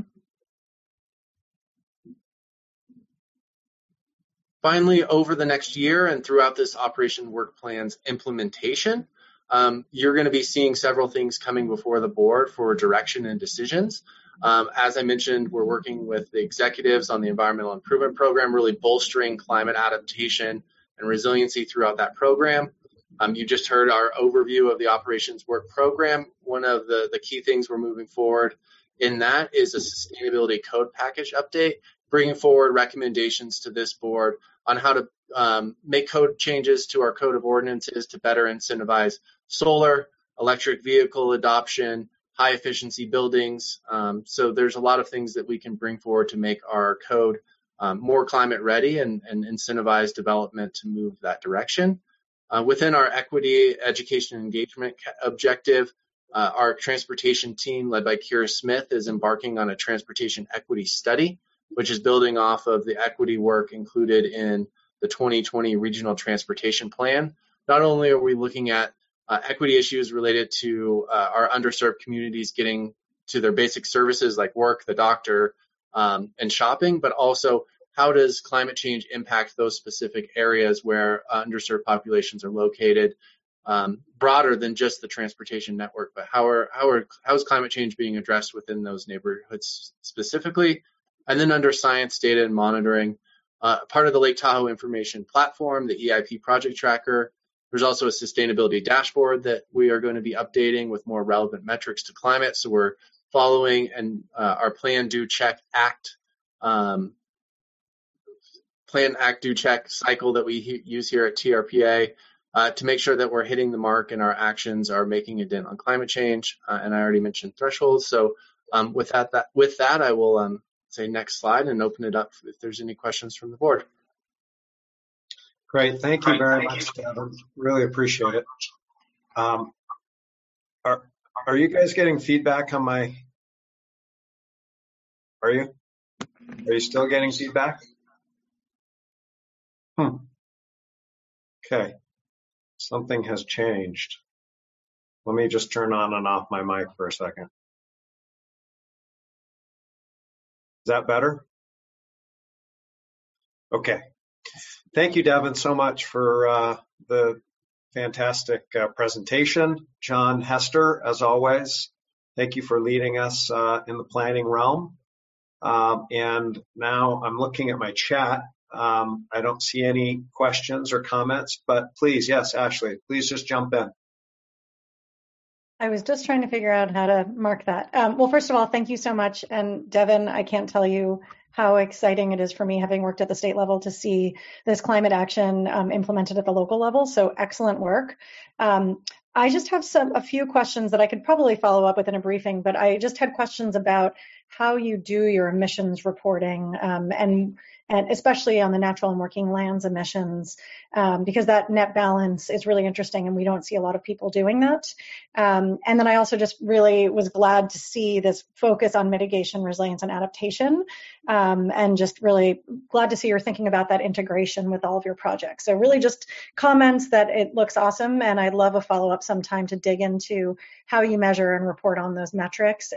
Finally, over the next year and throughout this Operation Work Plan's implementation, you're going to be seeing several things coming before the board for direction and decisions. As I mentioned, we're working with the executives on the Environmental Improvement Program, really bolstering climate adaptation and resiliency throughout that program. You just heard our overview of the Operations Work Program. One of the key things we're moving forward in that is a sustainability code package update, bringing forward recommendations to this board on how to make code changes to our code of ordinances to better incentivize solar, electric vehicle adoption, high efficiency buildings. So there's a lot of things that we can bring forward to make our code more climate ready and incentivize development to move that direction. Within our equity, education, and engagement objective, our transportation team led by Kira Smith is embarking on a transportation equity study, which is building off of the equity work included in the 2020 Regional Transportation Plan. Not only are we looking at equity issues related to our underserved communities getting to their basic services like work, the doctor, and shopping, but also how does climate change impact those specific areas where underserved populations are located, broader than just the transportation network, but how is climate change being addressed within those neighborhoods specifically? And then under science, data, and monitoring, part of the Lake Tahoe Information Platform, the EIP Project Tracker, there's also a sustainability dashboard that we are going to be updating with more relevant metrics to climate. So we're following our Plan, Do, Check, Act Plan, Act, Do, Check cycle that we use here at TRPA to make sure that we're hitting the mark and our actions are making a dent on climate change. And I already mentioned thresholds. So with that, I will say next slide and open it up if there's any questions from the board. Great. Thank you very much, Devin. Really appreciate it. Are you guys getting feedback on my? Are you still getting feedback? Okay. Something has changed. Let me just turn on and off my mic for a second. Is that better? Okay. Thank you, Devin, so much for the fantastic presentation. John Hester, as always, thank you for leading us in the planning realm. And now I'm looking at my chat. I don't see any questions or comments, but please, yes, Ashley, please just jump in. I was just trying to figure out how to mark that. Well, first of all, thank you so much. And Devin, I can't tell you how exciting it is for me, having worked at the state level, to see this climate action implemented at the local level. So excellent work. I just have a few questions that I could probably follow up with in a briefing, but I just had questions about how you do your emissions reporting and especially on the natural and working lands emissions, because that net balance is really interesting and we don't see a lot of people doing that. And then I also just really was glad to see this focus on mitigation, resilience, and adaptation, and just really glad to see you're thinking about that integration with all of your projects. So really just comments that it looks awesome, and I'd love a follow-up sometime to dig into how you measure and report on those metrics,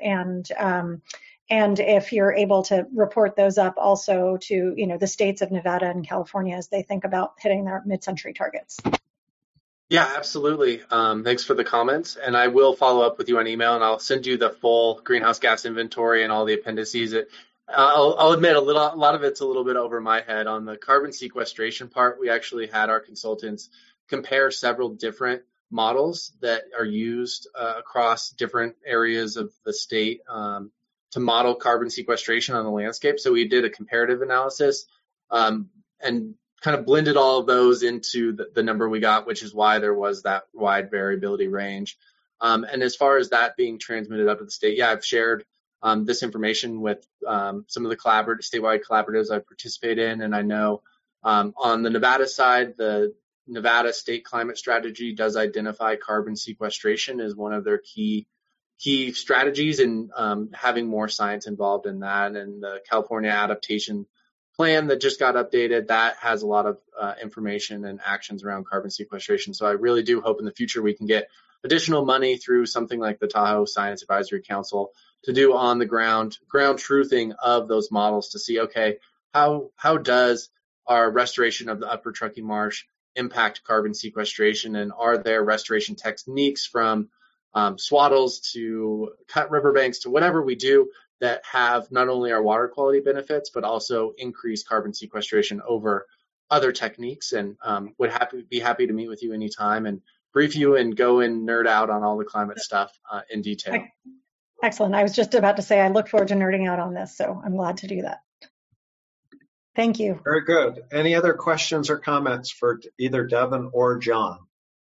and if you're able to report those up also to, the states of Nevada and California as they think about hitting their mid-century targets. Yeah, absolutely. Thanks for the comments. And I will follow up with you on email, and I'll send you the full greenhouse gas inventory and all the appendices. I'll admit a lot of it's a little bit over my head. On the carbon sequestration part, we actually had our consultants compare several different models that are used across different areas of the state to model carbon sequestration on the landscape. So we did a comparative analysis and kind of blended all of those into the number we got, which is why there was that wide variability range. And as far as that being transmitted up to the state, yeah, I've shared this information with some of the statewide collaboratives I participate in. And I know on the Nevada side, the Nevada State Climate Strategy does identify carbon sequestration as one of their key strategies, and having more science involved in that. And the California Adaptation Plan that just got updated, that has a lot of information and actions around carbon sequestration. So I really do hope in the future we can get additional money through something like the Tahoe Science Advisory Council to do on the ground truthing of those models to see, okay, how does our restoration of the upper Truckee Marsh impact carbon sequestration, and are there restoration techniques from swaddles to cut riverbanks to whatever we do that have not only our water quality benefits, but also increase carbon sequestration over other techniques. And would be happy to meet with you anytime and brief you and go and nerd out on all the climate stuff in detail. Excellent. I was just about to say I look forward to nerding out on this, so I'm glad to do that. Thank you. Very good. Any other questions or comments for either Devin or John?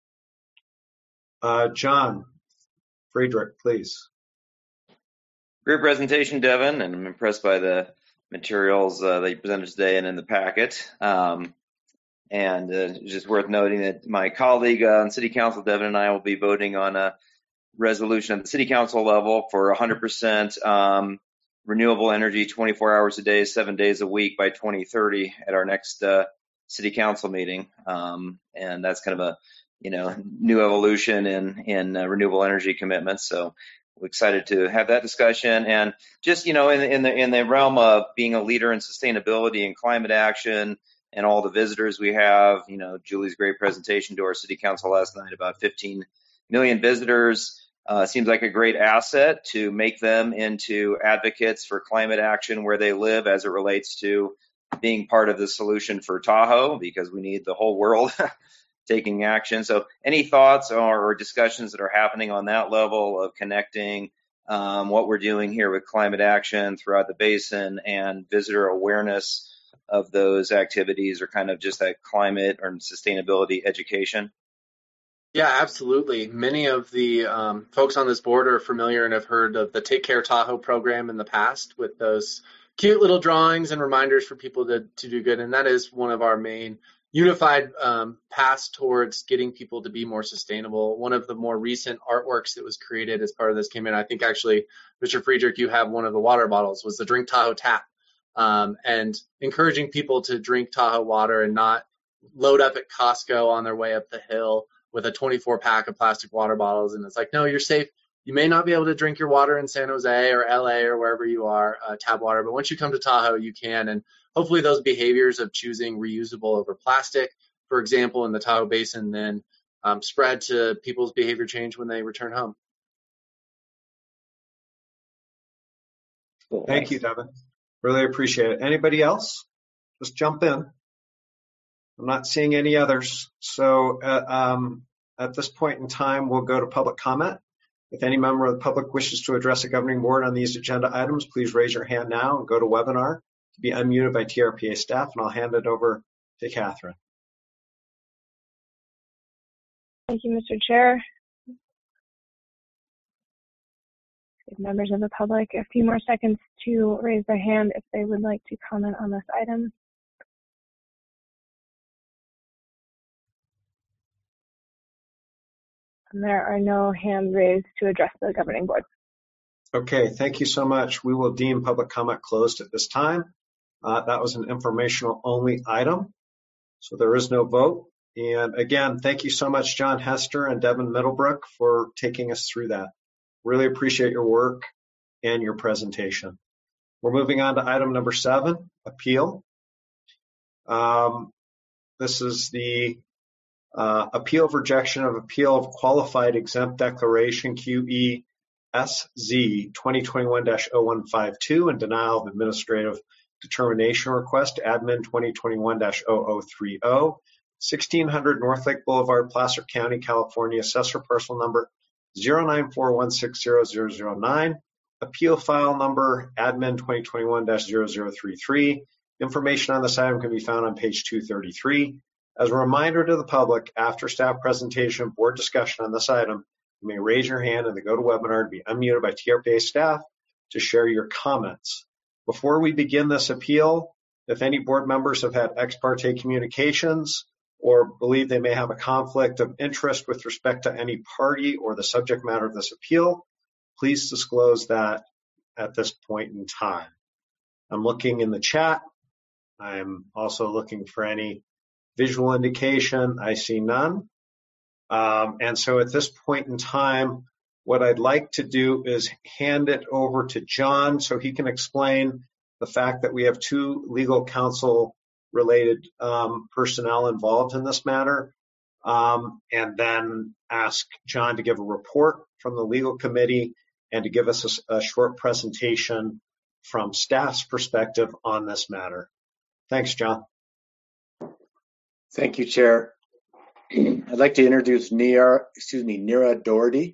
John Friedrich, please. Great presentation, Devin, and I'm impressed by the materials that you presented today and in the packet. It's just worth noting that my colleague on City Council, Devin, and I will be voting on a resolution at the City Council level for 100% renewable energy 24 hours a day, 7 days a week by 2030 at our next City Council meeting. And that's kind of a new evolution in renewable energy commitments. So we're excited to have that discussion. And just, in the realm of being a leader in sustainability and climate action and all the visitors we have, Julie's great presentation to our City Council last night about 15 million visitors seems like a great asset to make them into advocates for climate action where they live as it relates to being part of the solution for Tahoe, because we need the whole world taking action. So any thoughts or discussions that are happening on that level of connecting what we're doing here with climate action throughout the basin and visitor awareness of those activities, or kind of just that climate or sustainability education? Yeah, absolutely. Many of the folks on this board are familiar and have heard of the Take Care Tahoe program in the past, with those cute little drawings and reminders for people to do good. And that is one of our main unified paths towards getting people to be more sustainable. One of the more recent artworks that was created as part of this came in, I think actually, Mr. Friedrich, you have one of the water bottles, was the Drink Tahoe tap. And encouraging people to drink Tahoe water and not load up at Costco on their way up the hill with a 24 pack of plastic water bottles. And it's like, no, you're safe. You may not be able to drink your water in San Jose or LA or wherever you are, tap water, but once you come to Tahoe, you can. And hopefully those behaviors of choosing reusable over plastic, for example, in the Tahoe Basin, then spread to people's behavior change when they return home. Cool. Thank you, Devin. Really appreciate it. Anybody else? Just jump in. I'm not seeing any others. So at this point in time, we'll go to public comment. If any member of the public wishes to address the governing board on these agenda items, please raise your hand now and go to webinar to be unmuted by TRPA staff, and I'll hand it over to Catherine. Thank you, Mr. Chair. Give members of the public a few more seconds to raise their hand if they would like to comment on this item. And there are no hands raised to address the governing board. Okay, thank you so much. We will deem public comment closed at this time. That was an informational only item, so there is no vote. And again, thank you so much, John Hester and Devin Middlebrook, for taking us through that. Really appreciate your work and your presentation. We're moving on to item number 7, appeal. This is the appeal of rejection of appeal of qualified exempt declaration QESZ 2021-0152 and denial of administrative determination request admin 2021-0030, 1600 North Lake Boulevard, Placer County, California, assessor parcel number 094160009, appeal file number admin 2021-0033. Information on this item can be found on page 233. As a reminder to the public, after staff presentation and board discussion on this item, you may raise your hand in the GoToWebinar to be unmuted by TRPA staff to share your comments. Before we begin this appeal, if any board members have had ex parte communications or believe they may have a conflict of interest with respect to any party or the subject matter of this appeal, please disclose that at this point in time. I'm looking in the chat. I'm also looking for any visual indication. I see none. And so at this point in time, what I'd like to do is hand it over to John so he can explain the fact that we have 2 legal counsel related personnel involved in this matter, and then ask John to give a report from the legal committee and to give us a short presentation from staff's perspective on this matter. Thanks, John. Thank you, Chair. I'd like to introduce Neera Doherty,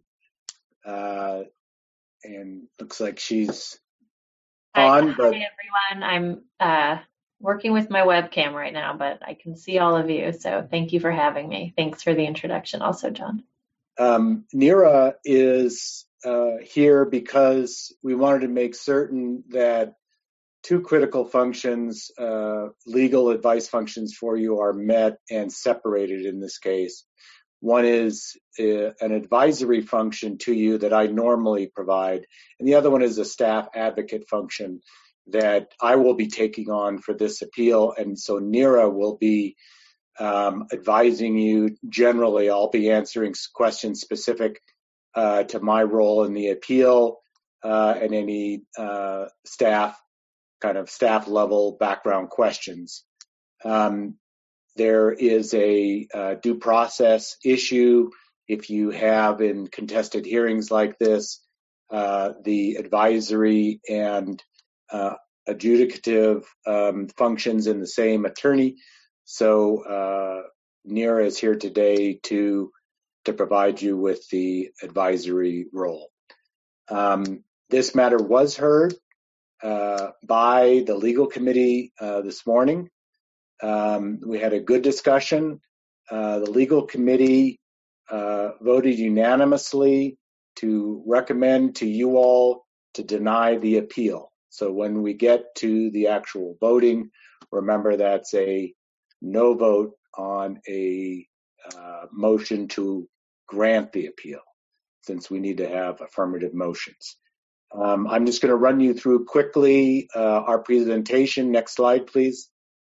and looks like she's on. Hi, everyone. I'm working with my webcam right now, but I can see all of you. So thank you for having me. Thanks for the introduction also, John. Neera is here because we wanted to make certain that two critical functions, legal advice functions for you, are met and separated in this case. One is an advisory function to you that I normally provide, and the other one is a staff advocate function that I will be taking on for this appeal. And so Neera will be advising you generally. I'll be answering questions specific to my role in the appeal and any staff level background questions. There is a due process issue if you have in contested hearings like this, the advisory and adjudicative functions in the same attorney. So Neera is here today to provide you with the advisory role. This matter was heard by the legal committee this morning. We had a good discussion. The legal committee voted unanimously to recommend to you all to deny the appeal. So when we get to the actual voting, remember that's a no vote on a motion to grant the appeal, since we need to have affirmative motions. I'm just going to run you through quickly our presentation. Next slide, please.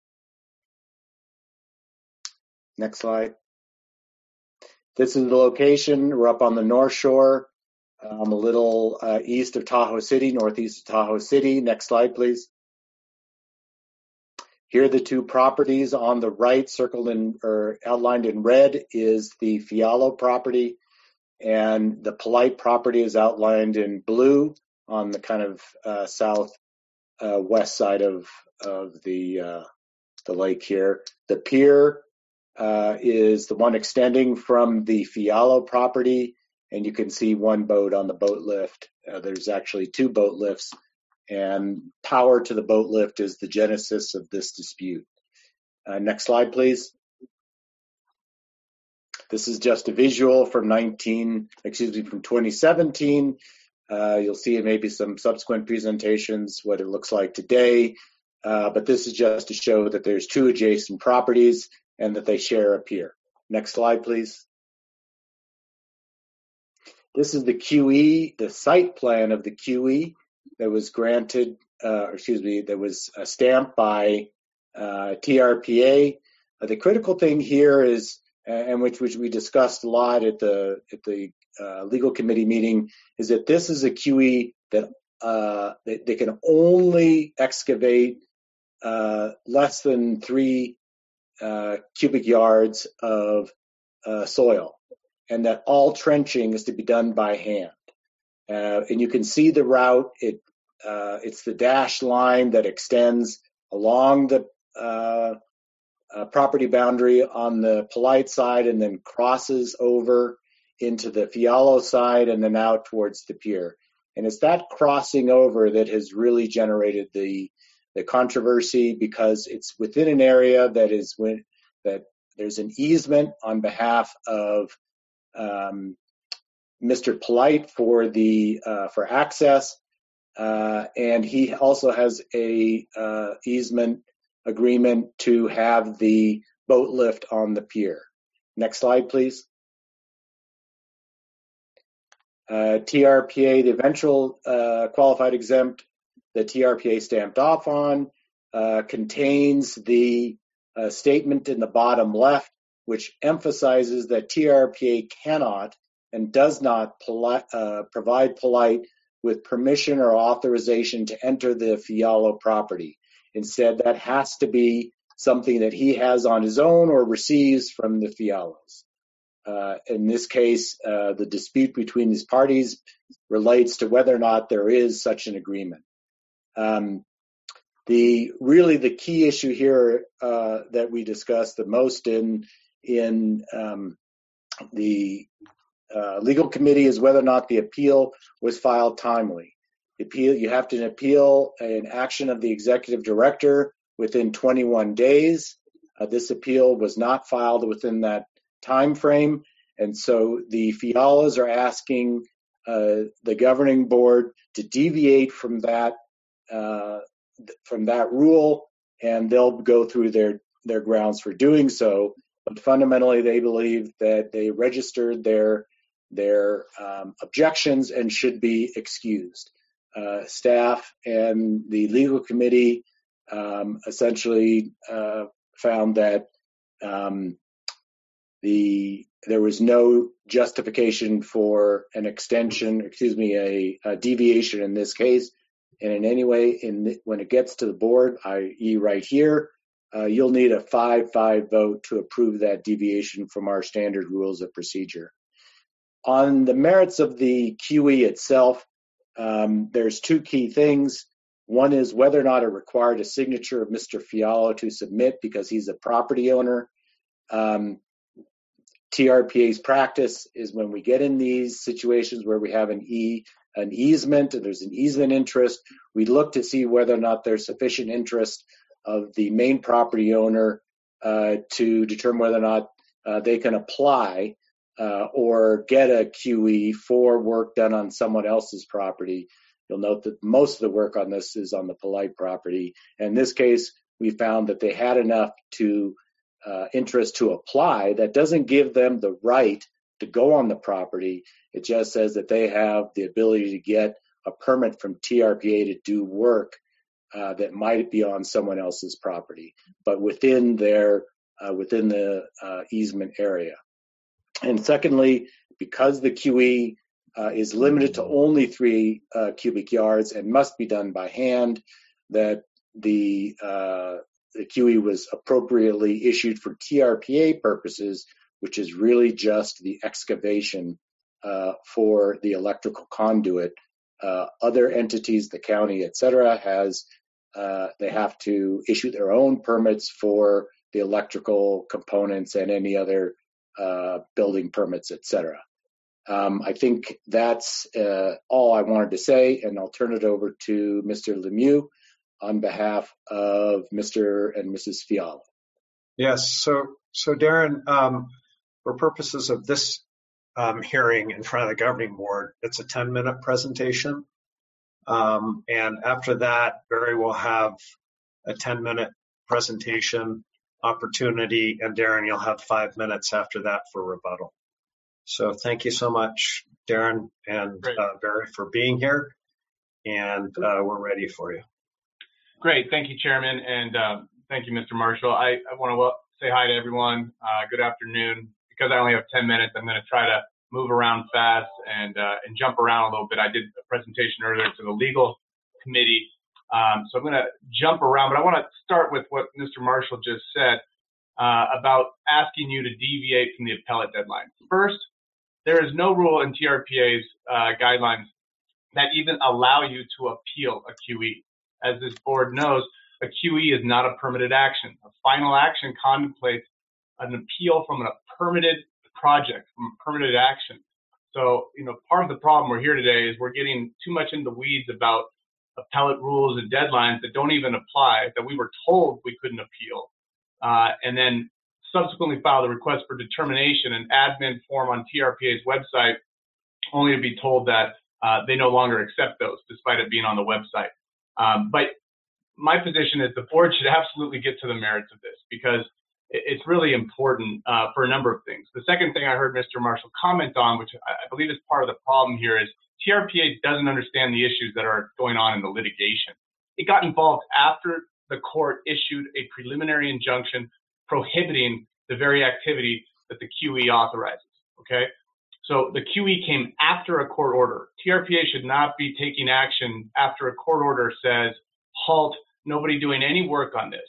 Next slide. This is the location. We're up on the North Shore, a little east of Tahoe City, northeast of Tahoe City. Next slide, please. Here are the two properties on the right, circled in or outlined in red, is the Fialo property, and the Polite property is outlined in blue on the kind of south west side of the lake here. The pier is the one extending from the Fialo property, and you can see one boat on the boat lift. There's actually two boat lifts, and power to the boat lift is the genesis of this dispute. Next slide, please. This is just a visual from 2017. You'll see maybe some subsequent presentations what it looks like today, but this is just to show that there's two adjacent properties and that they share a pier. Next slide, please. This is the QE, the site plan of the QE that was granted, that was stamped by TRPA. The critical thing here is, and which we discussed a lot at the legal committee meeting, is that this is a QE that they can only excavate less than 3 cubic yards of soil, and that all trenching is to be done by hand. And you can see the route. It's the dashed line that extends along the property boundary on the Polite side and then crosses over into the Fialo side and then out towards the pier. And it's that crossing over that has really generated the controversy, because it's within an area that there's an easement on behalf of Mr. Polite for access, and he also has a easement agreement to have the boat lift on the pier. Next slide, please. TRPA, the eventual qualified exempt that TRPA stamped off on, contains the statement in the bottom left, which emphasizes that TRPA cannot and does not provide Polite with permission or authorization to enter the Fialo property. Instead, that has to be something that he has on his own or receives from the Fialos. In this case, the dispute between these parties relates to whether or not there is such an agreement. The key issue here that we discussed the most in the legal committee is whether or not the appeal was filed timely. You have to appeal an action of the executive director within 21 days. This appeal was not filed within that time frame, and so the Fialos are asking the governing board to deviate from that rule, and they'll go through their grounds for doing so. But fundamentally, they believe that they registered their objections and should be excused. Staff and the legal committee essentially found that there was no justification for an extension, a deviation in this case. And in any way, when it gets to the board, i.e. right here, you'll need a 5-5 vote to approve that deviation from our standard rules of procedure. On the merits of the QE itself, there's two key things. One is whether or not it required a signature of Mr. Fialo to submit because he's a property owner. TRPA's practice is when we get in these situations where we have an easement, and there's an easement interest, we look to see whether or not there's sufficient interest of the main property owner to determine whether or not they can apply or get a QE for work done on someone else's property. You'll note that most of the work on this is on the Polite property. In this case, we found that they had enough interest to apply. That doesn't give them the right to go on the property. It just says that they have the ability to get a permit from TRPA to do work that might be on someone else's property, but within the easement area. And secondly, because the QE is limited to only 3 cubic yards and must be done by hand, that the QE was appropriately issued for TRPA purposes, which is really just the excavation for the electrical conduit. Other entities, the county, et cetera, they have to issue their own permits for the electrical components and any other building permits, et cetera. I think that's all I wanted to say, and I'll turn it over to Mr. Lemieux on behalf of Mr. and Mrs. Fialo. Yes, so Darren, for purposes of this hearing in front of the governing board, it's a 10-minute presentation. And after that, Barry will have a 10-minute presentation opportunity, and Darren, you'll have 5 minutes after that for rebuttal. So thank you so much, Darren and Barry, for being here, and we're ready for you. Great. Thank you, Chairman, and thank you, Mr. Marshall. I want to say hi to everyone. Good afternoon. Because I only have 10 minutes, I'm going to try to move around fast and jump around a little bit. I did a presentation earlier to the legal committee, so I'm going to jump around. But I want to start with what Mr. Marshall just said about asking you to deviate from the appellate deadline. First, there is no rule in TRPA's guidelines that even allow you to appeal a QE. As this board knows, a QE is not a permitted action. A final action contemplates an appeal from a permitted project, from a permitted action. So, part of the problem we're here today is we're getting too much in the weeds about appellate rules and deadlines that don't even apply, that we were told we couldn't appeal, and then subsequently filed a request for determination, an admin form on TRPA's website, only to be told that they no longer accept those, despite it being on the website. But my position is the board should absolutely get to the merits of this, because it's really important for a number of things. The second thing I heard Mr. Marshall comment on, which I believe is part of the problem here, is TRPA doesn't understand the issues that are going on in the litigation. It got involved after the court issued a preliminary injunction prohibiting the very activity that the QE authorizes, okay? So the QE came after a court order. TRPA should not be taking action after a court order says, halt, nobody doing any work on this.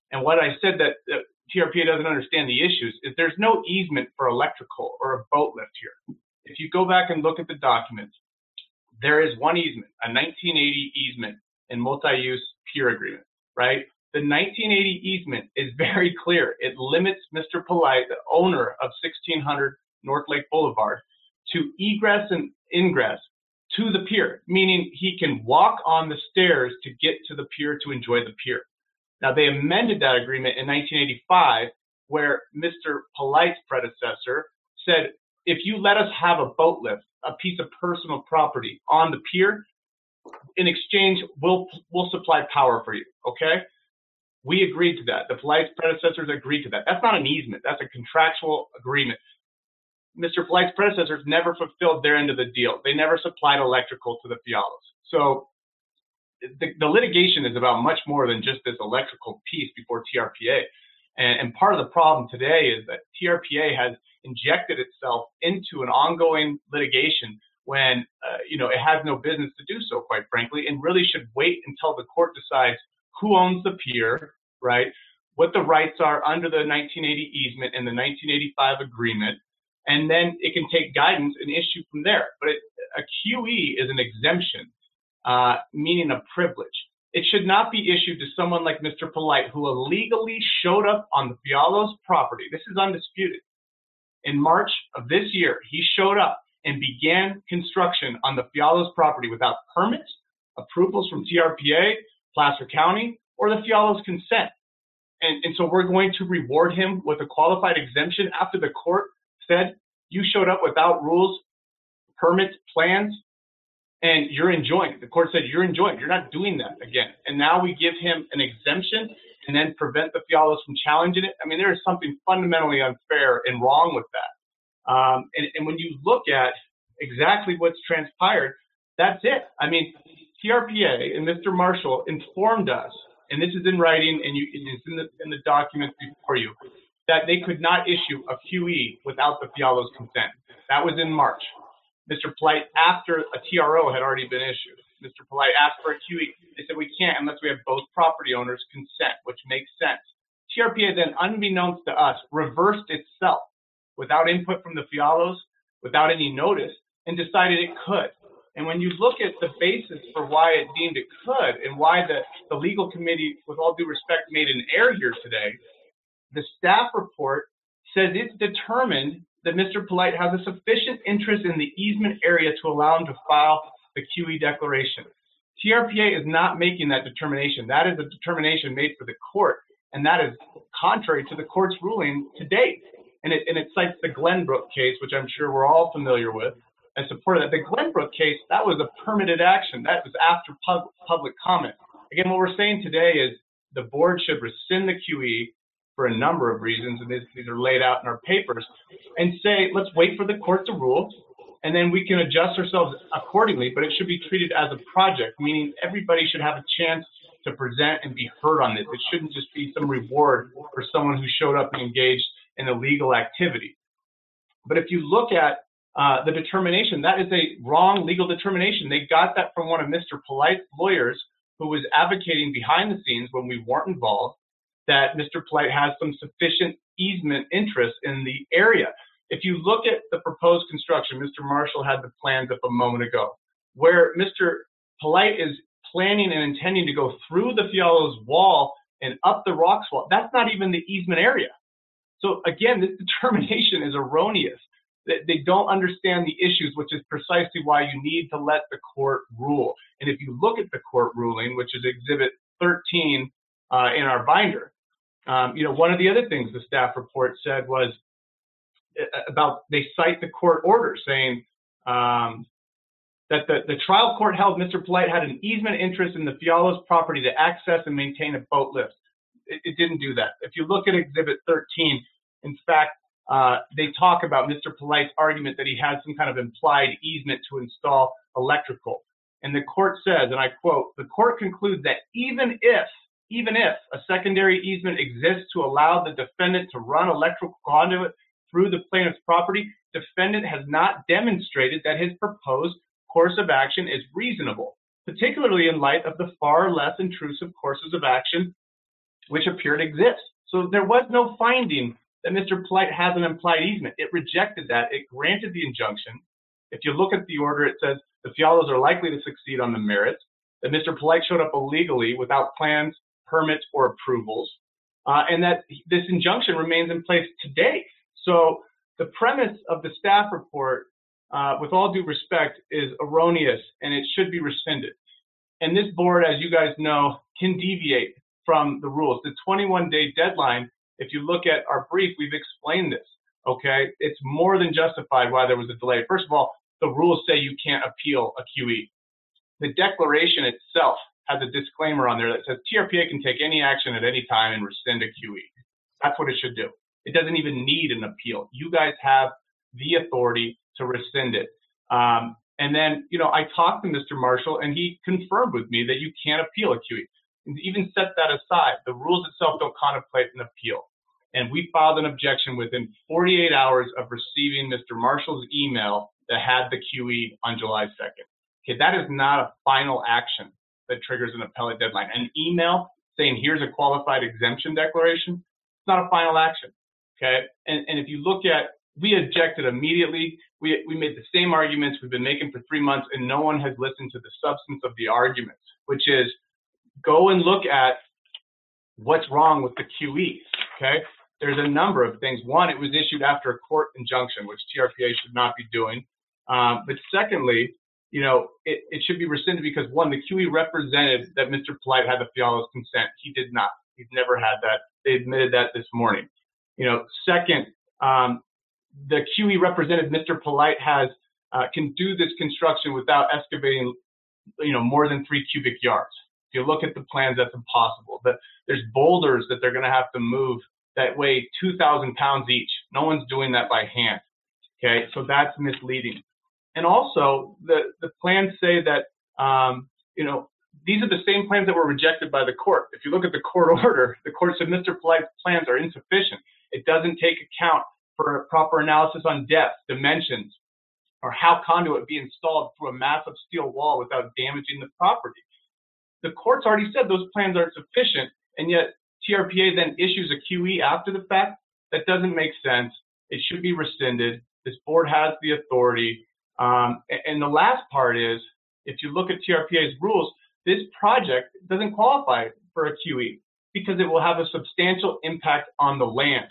And what I said that TRPA doesn't understand the issues is there's no easement for electrical or a boat lift here. If you go back and look at the documents, there is one easement, a 1980 easement and multi-use pier agreement, right? The 1980 easement is very clear. It limits Mr. Polite, the owner of 1600 North Lake Boulevard, to egress and ingress to the pier, meaning he can walk on the stairs to get to the pier to enjoy the pier. Now, they amended that agreement in 1985, where Mr. Polite's predecessor said, if you let us have a boat lift, a piece of personal property on the pier, in exchange, we'll supply power for you, okay? We agreed to that. The Polite's predecessors agreed to that. That's not an easement. That's a contractual agreement. Mr. Polite's predecessors never fulfilled their end of the deal. They never supplied electrical to the Fialos. So the litigation is about much more than just this electrical piece before TRPA. And part of the problem today is that TRPA has injected itself into an ongoing litigation when it has no business to do so, quite frankly, and really should wait until the court decides who owns the pier, right? What the rights are under the 1980 easement and the 1985 agreement, and then it can take guidance and issue from there. But a QE is an exemption, meaning a privilege. It should not be issued to someone like Mr. Polite, who illegally showed up on the Fialos property. This is undisputed. In March of this year, he showed up and began construction on the Fialos property without permits, approvals from TRPA, Placer County, or the Fialos consent. And so we're going to reward him with a qualified exemption after the court said you showed up without rules, permits, plans, and you're enjoined. The court said you're enjoined. You're not doing that again. And now we give him an exemption and then prevent the Fialos from challenging it. I mean, there is something fundamentally unfair and wrong with that. And when you look at exactly what's transpired, that's it. I mean, TRPA and Mr. Marshall informed us, and this is in writing and it's in the documents before you, that they could not issue a QE without the Fialos consent. That was in March. Mr. Polite, after a TRO had already been issued, Mr. Polite asked for a QE. They said we can't unless we have both property owners consent, which makes sense. TRPA then, unbeknownst to us, reversed itself without input from the Fialos, without any notice, and decided it could. And when you look at the basis for why it deemed it could and why the legal committee, with all due respect, made an error here today, the staff report says it's determined that Mr. Polite has a sufficient interest in the easement area to allow him to file the QE declaration. TRPA is not making that determination. That is a determination made for the court, and that is contrary to the court's ruling to date. And it cites the Glenbrook case, which I'm sure we're all familiar with, as support of that. The Glenbrook case, that was a permitted action. That was after public comment. Again, what we're saying today is the board should rescind the QE for a number of reasons, and these are laid out in our papers, and say, let's wait for the court to rule, and then we can adjust ourselves accordingly, but it should be treated as a project, meaning everybody should have a chance to present and be heard on this. It shouldn't just be some reward for someone who showed up and engaged in illegal activity. But if you look at the determination, that is a wrong legal determination. They got that from one of Mr. Polite's lawyers who was advocating behind the scenes when we weren't involved, that Mr. Polite has some sufficient easement interest in the area. If you look at the proposed construction, Mr. Marshall had the plans up a moment ago, where Mr. Polite is planning and intending to go through the Fialos wall and up the rocks wall. That's not even the easement area. So again, this determination is erroneous. They don't understand the issues, which is precisely why you need to let the court rule. And if you look at the court ruling, which is Exhibit 13 in our binder, one of the other things the staff report said was about, they cite the court order saying that the trial court held Mr. Polite had an easement interest in the Fialos property to access and maintain a boat lift. It didn't do that. If you look at Exhibit 13, in fact, they talk about Mr. Polite's argument that he had some kind of implied easement to install electrical. And the court says, and I quote, the court concludes that even if a secondary easement exists to allow the defendant to run electrical conduit through the plaintiff's property, defendant has not demonstrated that his proposed course of action is reasonable, particularly in light of the far less intrusive courses of action which appear to exist. So there was no finding that Mr. Polite has an implied easement. It rejected that. It granted the injunction. If you look at the order, it says the Fialos are likely to succeed on the merits, that Mr. Polite showed up illegally without plans, permits, or approvals, and that this injunction remains in place today. So the premise of the staff report, with all due respect, is erroneous, and it should be rescinded. And this board, as you guys know, can deviate from the rules. The 21-day deadline, if you look at our brief, we've explained this, okay? It's more than justified why there was a delay. First of all, the rules say you can't appeal a QE. The declaration itself has a disclaimer on there that says TRPA can take any action at any time and rescind a QE. That's what it should do. It doesn't even need an appeal. You guys have the authority to rescind it. And then, I talked to Mr. Marshall, and he confirmed with me that you can't appeal a QE. And even set that aside, the rules itself don't contemplate an appeal. And we filed an objection within 48 hours of receiving Mr. Marshall's email that had the QE on July 2nd. Okay, that is not a final action that triggers an appellate deadline. An email saying here's a qualified exemption declaration, it's not a final action. Okay, and if you look at, we objected immediately. We made the same arguments we've been making for 3 months, and no one has listened to the substance of the arguments, which is go and look at what's wrong with the QE. Okay, there's a number of things. One, it was issued after a court injunction, which TRPA should not be doing. But secondly, it should be rescinded because, one, the QE represented that Mr. Polite had the Fialos consent. He did not. He's never had that. They admitted that this morning. Second, the QE represented Mr. Polite can do this construction without excavating, more than 3 cubic yards. If you look at the plans, that's impossible. But there's boulders that they're going to have to move that weigh 2,000 pounds each. No one's doing that by hand. Okay, so that's misleading. And also, the plans say that, these are the same plans that were rejected by the court. If you look at the court order, the court said Mr. Polite's plans are insufficient. It doesn't take account for a proper analysis on depth, dimensions, or how conduit be installed through a massive steel wall without damaging the property. The court's already said those plans aren't sufficient, and yet TRPA then issues a QE after the fact. That doesn't make sense. It should be rescinded. This board has the authority. And the last part is, if you look at TRPA's rules, this project doesn't qualify for a QE because it will have a substantial impact on the land.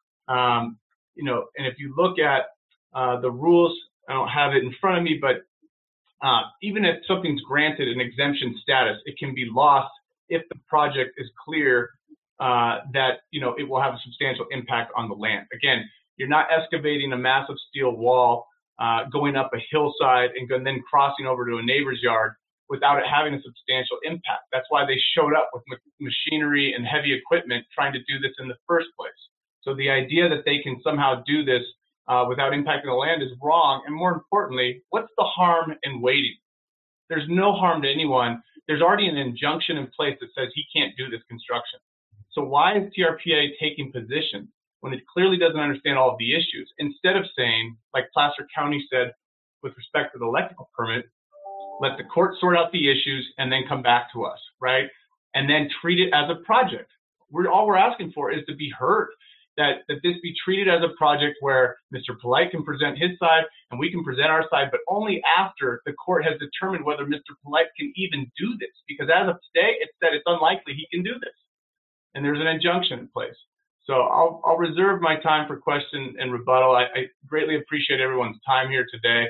And if you look at the rules, I don't have it in front of me, but even if something's granted an exemption status, it can be lost if the project is clear that it will have a substantial impact on the land. Again, you're not excavating a massive steel wall, going up a hillside and then crossing over to a neighbor's yard without it having a substantial impact. That's why they showed up with machinery and heavy equipment trying to do this in the first place. So the idea that they can somehow do this without impacting the land is wrong. And more importantly, what's the harm in waiting? There's no harm to anyone. There's already an injunction in place that says he can't do this construction. So why is TRPA taking position when it clearly doesn't understand all of the issues? Instead of saying, like Placer County said with respect to the electrical permit, let the court sort out the issues and then come back to us, right? And then treat it as a project. All we're asking for is to be heard, that this be treated as a project where Mr. Polite can present his side and we can present our side, but only after the court has determined whether Mr. Polite can even do this. Because as of today, it's said it's unlikely he can do this. And there's an injunction in place. So I'll reserve my time for question and rebuttal. I greatly appreciate everyone's time here today.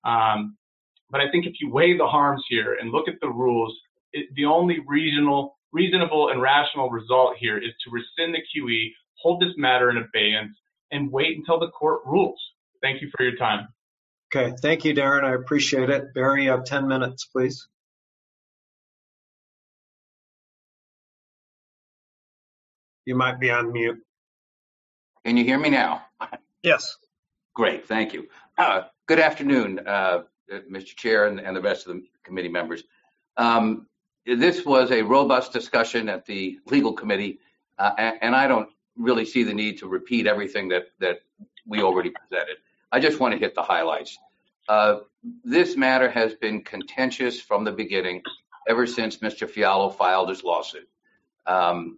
But I think if you weigh the harms here and look at the rules, the only reasonable and rational result here is to rescind the QE, hold this matter in abeyance, and wait until the court rules. Thank you for your time. Okay, thank you, Darren. I appreciate it. Barry, you have 10 minutes, please. You might be on mute. Can you hear me now? Yes. Great, thank you. Good afternoon, Mr. Chair and the rest of the committee members. This was a robust discussion at the legal committee, and I don't really see the need to repeat everything that we already presented. I just want to hit the highlights. This matter has been contentious from the beginning, ever since Mr. Fialo filed his lawsuit.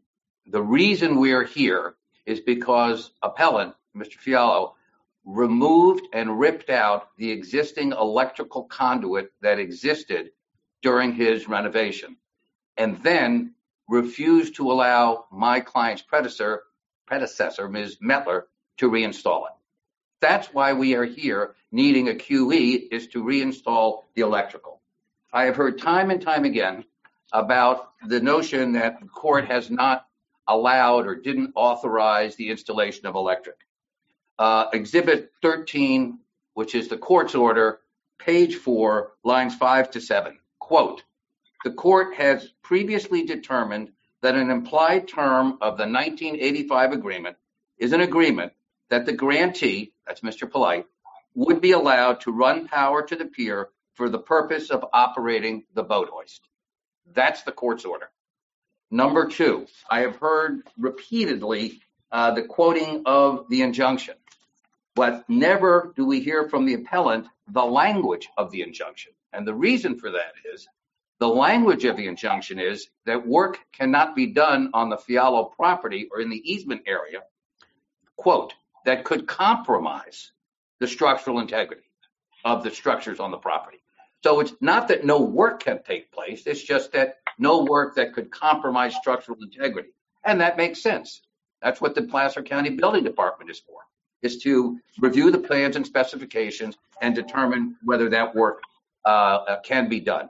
The reason we're here is because appellant, Mr. Fiallo, removed and ripped out the existing electrical conduit that existed during his renovation, and then refused to allow my client's predecessor, Ms. Metler, to reinstall it. That's why we are here needing a QE, is to reinstall the electrical. I have heard time and time again about the notion that the court has not allowed or didn't authorize the installation of electric. Exhibit 13, which is the court's order, page 4, lines 5 to 7, quote, "The court has previously determined that an implied term of the 1985 agreement is an agreement that the grantee," that's Mr. Polite, "would be allowed to run power to the pier for the purpose of operating the boat hoist." That's the court's order. Number 2, I have heard repeatedly the quoting of the injunction, but never do we hear from the appellant the language of the injunction. And the reason for that is the language of the injunction is that work cannot be done on the Fiallo property or in the easement area, quote, "that could compromise the structural integrity of the structures on the property." So it's not that no work can take place, it's just that no work that could compromise structural integrity. And that makes sense. That's what the Placer County Building Department is for, is to review the plans and specifications and determine whether that work can be done.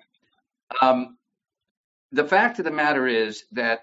The fact of the matter is that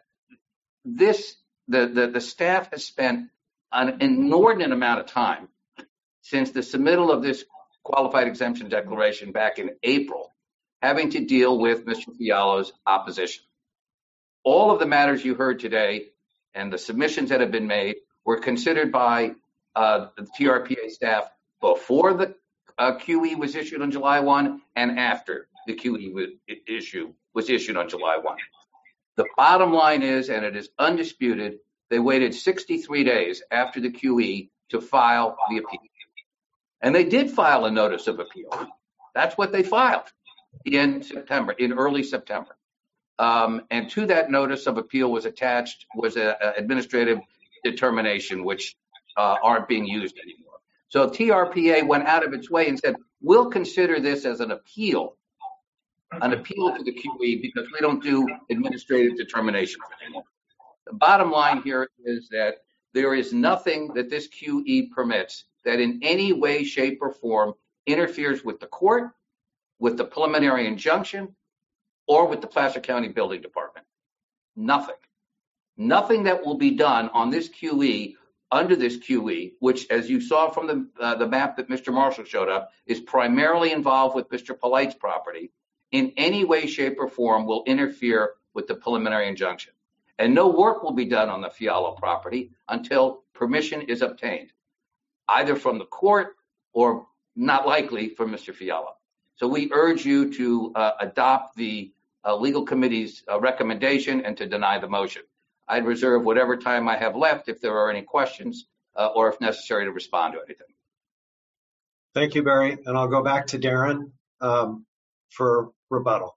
the staff has spent an inordinate amount of time since the submittal of this qualified exemption declaration back in April, having to deal with Mr. Fiallo's opposition. All of the matters you heard today and the submissions that have been made were considered by the TRPA staff before the QE was issued on July 1 and after the QE was issued on July 1. The bottom line is, and it is undisputed, they waited 63 days after the QE to file the appeal. And they did file a notice of appeal. That's what they filed in September, in early September. And to that notice of appeal was attached an administrative determination, which aren't being used anymore. So TRPA went out of its way and said, we'll consider this as an appeal to the QE because we don't do administrative determinations anymore. The bottom line here is that there is nothing that this QE permits that in any way, shape, or form interferes with the court, with the preliminary injunction, or with the Placer County Building Department. Nothing. Nothing that will be done on this QE, under this QE, which, as you saw from the map that Mr. Marshall showed up, is primarily involved with Mr. Polite's property, in any way, shape, or form will interfere with the preliminary injunction. And no work will be done on the Fiallo property until permission is obtained, either from the court or not likely from Mr. Fiallo. So we urge you to adopt the legal committee's recommendation and to deny the motion. I'd reserve whatever time I have left if there are any questions or if necessary to respond to anything. Thank you, Barry. And I'll go back to Darren for rebuttal.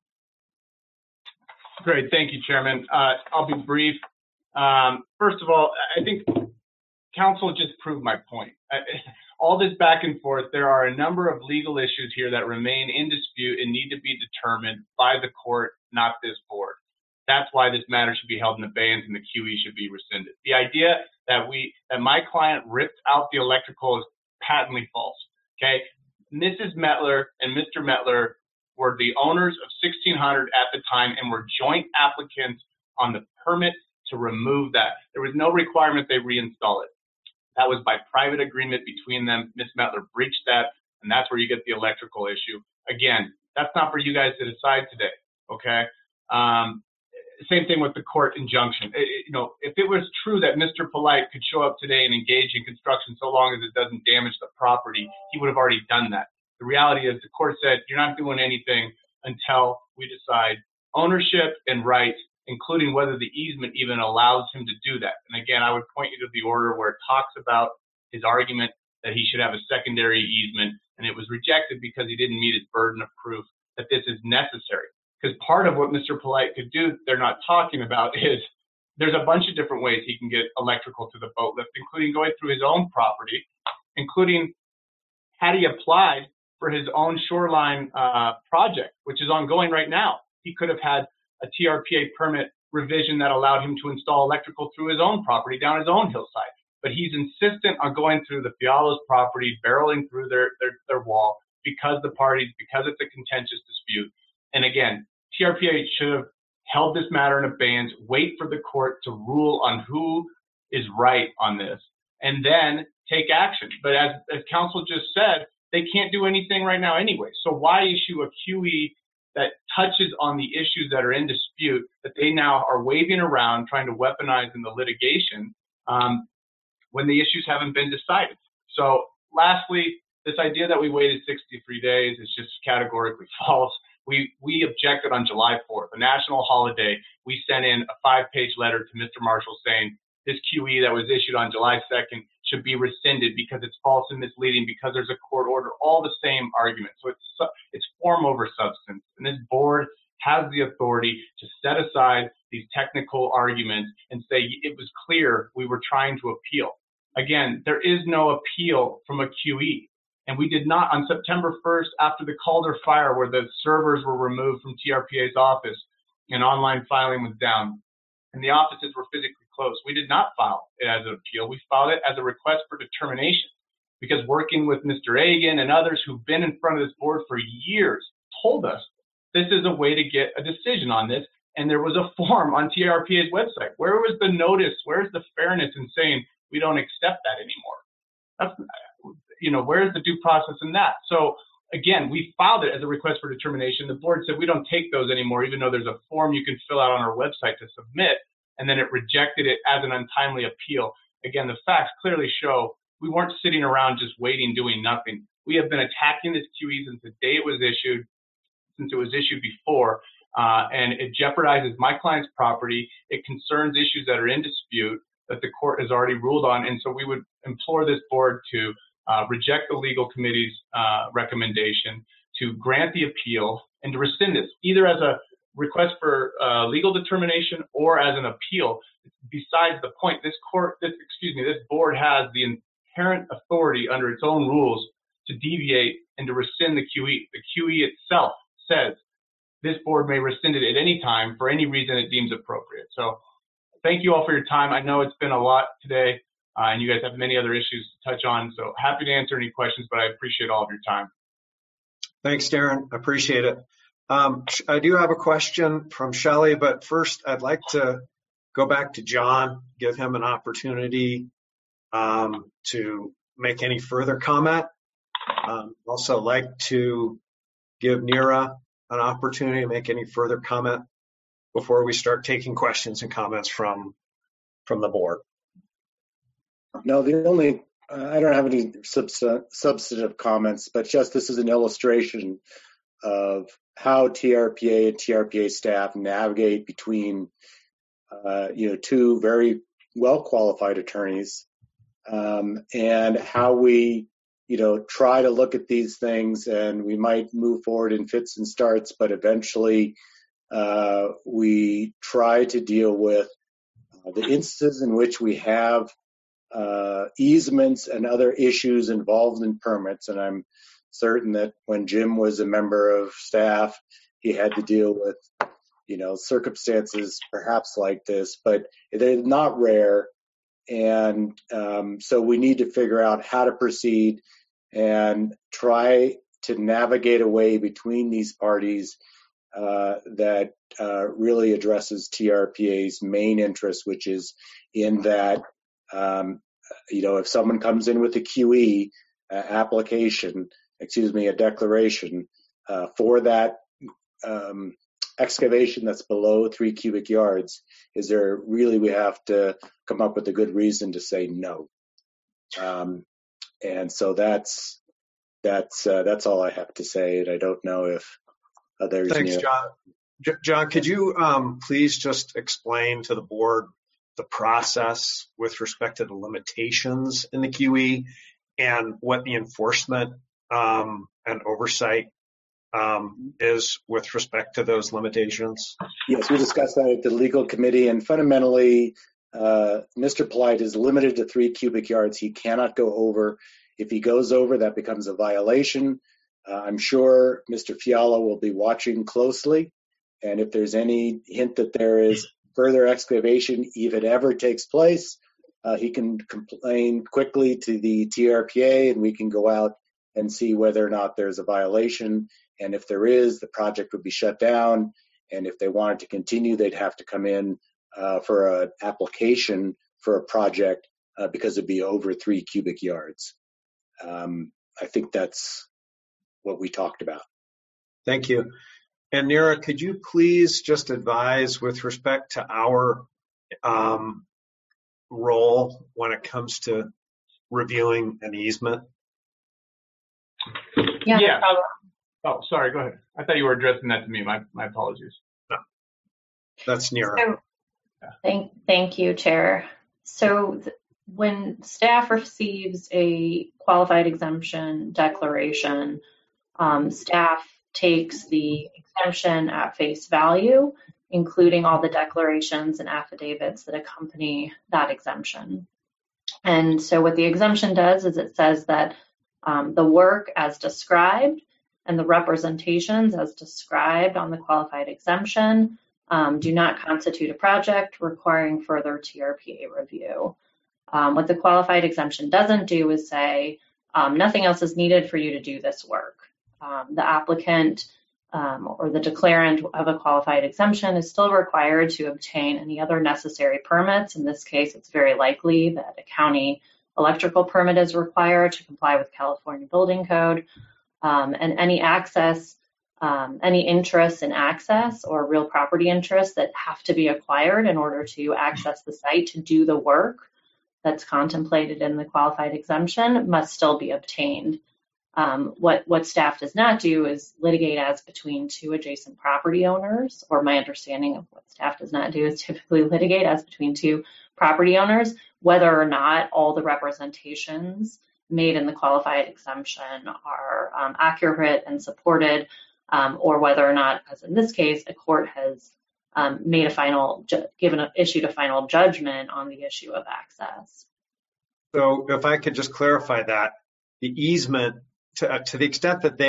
Great. Thank you, Chairman. I'll be brief. First of all, I think council just proved my point. All this back and forth, there are a number of legal issues here that remain in dispute and need to be determined by the court, not this board. That's why this matter should be held in abeyance and the QE should be rescinded. The idea that my client ripped out the electrical is patently false. Okay, Mrs. Metler and Mr. Metler were the owners of 1600 at the time and were joint applicants on the permit to remove that. There was no requirement they reinstall it. That was by private agreement between them. Ms. Metler breached that, and that's where you get the electrical issue. Again, that's not for you guys to decide today, okay? Same thing with the court injunction. If it was true that Mr. Polite could show up today and engage in construction so long as it doesn't damage the property, he would have already done that. The reality is the court said, you're not doing anything until we decide ownership and rights, including whether the easement even allows him to do that. And again, I would point you to the order where it talks about his argument that he should have a secondary easement, and it was rejected because he didn't meet his burden of proof that this is necessary. Because part of what Mr. Polite could do, they're not talking about, is there's a bunch of different ways he can get electrical to the boat lift, including going through his own property, including had he applied for his own shoreline project, which is ongoing right now. He could have had a TRPA permit revision that allowed him to install electrical through his own property down his own hillside. But he's insistent on going through the Fiala's property, barreling through their wall because because it's a contentious dispute. And again, TRPA should have held this matter in abeyance, wait for the court to rule on who is right on this, and then take action. But as counsel just said, they can't do anything right now anyway. So why issue a QE that touches on the issues that are in dispute that they now are waving around, trying to weaponize in the litigation when the issues haven't been decided? So lastly, this idea that we waited 63 days is just categorically false. We objected on July 4th, a national holiday. We sent in a 5-page letter to Mr. Marshall saying this QE that was issued on July 2nd should be rescinded because it's false and misleading, because there's a court order, all the same arguments. So it's form over substance. And this board has the authority to set aside these technical arguments and say it was clear we were trying to appeal. Again, there is no appeal from a QE. And we did not, on September 1st, after the Calder fire, where the servers were removed from TRPA's office and online filing was down, and the offices were physically closed, we did not file it as an appeal. We filed it as a request for determination, because working with Mr. Agan and others who've been in front of this board for years told us this is a way to get a decision on this. And there was a form on TRPA's website. Where was the notice? Where's the fairness in saying we don't accept that anymore? Where's the due process in that? So again, we filed it as a request for determination. The board said we don't take those anymore, even though there's a form you can fill out on our website to submit, and then it rejected it as an untimely appeal. Again, the facts clearly show we weren't sitting around just waiting, doing nothing. We have been attacking this QE since the day it was issued, since it was issued before, and it jeopardizes my client's property. It concerns issues that are in dispute that the court has already ruled on, and so we would implore this board to reject the legal committee's recommendation, to grant the appeal, and to rescind this, either as a request for legal determination or as an appeal. Besides the point, this board has the inherent authority under its own rules to deviate and to rescind the QE. The QE itself says this board may rescind it at any time for any reason it deems appropriate. So thank you all for your time. I know it's been a lot today. And you guys have many other issues to touch on, so happy to answer any questions, but I appreciate all of your time. Thanks, Darren. I appreciate it. I do have a question from Shelley, but first I'd like to go back to John, give him an opportunity to make any further comment. Also like to give Neera an opportunity to make any further comment before we start taking questions and comments from the board. No, I don't have any substantive comments, but just this is an illustration of how TRPA and TRPA staff navigate between, two very well-qualified attorneys, and how we, try to look at these things, and we might move forward in fits and starts, but eventually we try to deal with the instances in which we have easements and other issues involved in permits. And I'm certain that when Jim was a member of staff, he had to deal with, circumstances perhaps like this, but they're not rare. And so we need to figure out how to proceed and try to navigate a way between these parties that really addresses TRPA's main interest, which is in that if someone comes in with a QE a declaration for that excavation that's below 3 cubic yards, we have to come up with a good reason to say no. And so that's all I have to say. And I don't know if others. Thanks, John. John, could you please just explain to the board the process with respect to the limitations in the QE and what the enforcement and oversight is with respect to those limitations? Yes, we discussed that at the legal committee, and fundamentally, Mr. Polite is limited to 3 cubic yards. He cannot go over. If he goes over, that becomes a violation. I'm sure Mr. Fiala will be watching closely, and if there's any hint that there is further excavation, if it ever takes place, he can complain quickly to the TRPA, and we can go out and see whether or not there's a violation. And if there is, the project would be shut down. And if they wanted to continue, they'd have to come in for an application for a project because it'd be over 3 cubic yards. I think that's what we talked about. Thank you. And Neera, could you please just advise with respect to our role when it comes to reviewing an easement? Yeah. Oh, sorry. Go ahead. I thought you were addressing that to me. My apologies. No, that's Neera. So, thank you, Chair. So when staff receives a qualified exemption declaration, staff takes the exemption at face value, including all the declarations and affidavits that accompany that exemption. And so what the exemption does is it says that the work as described and the representations as described on the qualified exemption do not constitute a project requiring further TRPA review. What the qualified exemption doesn't do is say nothing else is needed for you to do this work. The applicant or the declarant of a qualified exemption is still required to obtain any other necessary permits. In this case, it's very likely that a county electrical permit is required to comply with California Building Code, and any access, any interest in access or real property interests that have to be acquired in order to access the site to do the work that's contemplated in the qualified exemption must still be obtained. What staff does not do is litigate as between 2 adjacent property owners, or my understanding of what staff does not do is typically litigate as between 2 property owners, whether or not all the representations made in the qualified exemption are accurate and supported, or whether or not, as in this case, a court has made a issued a final judgment on the issue of access. So if I could just clarify that, the easement, to the extent that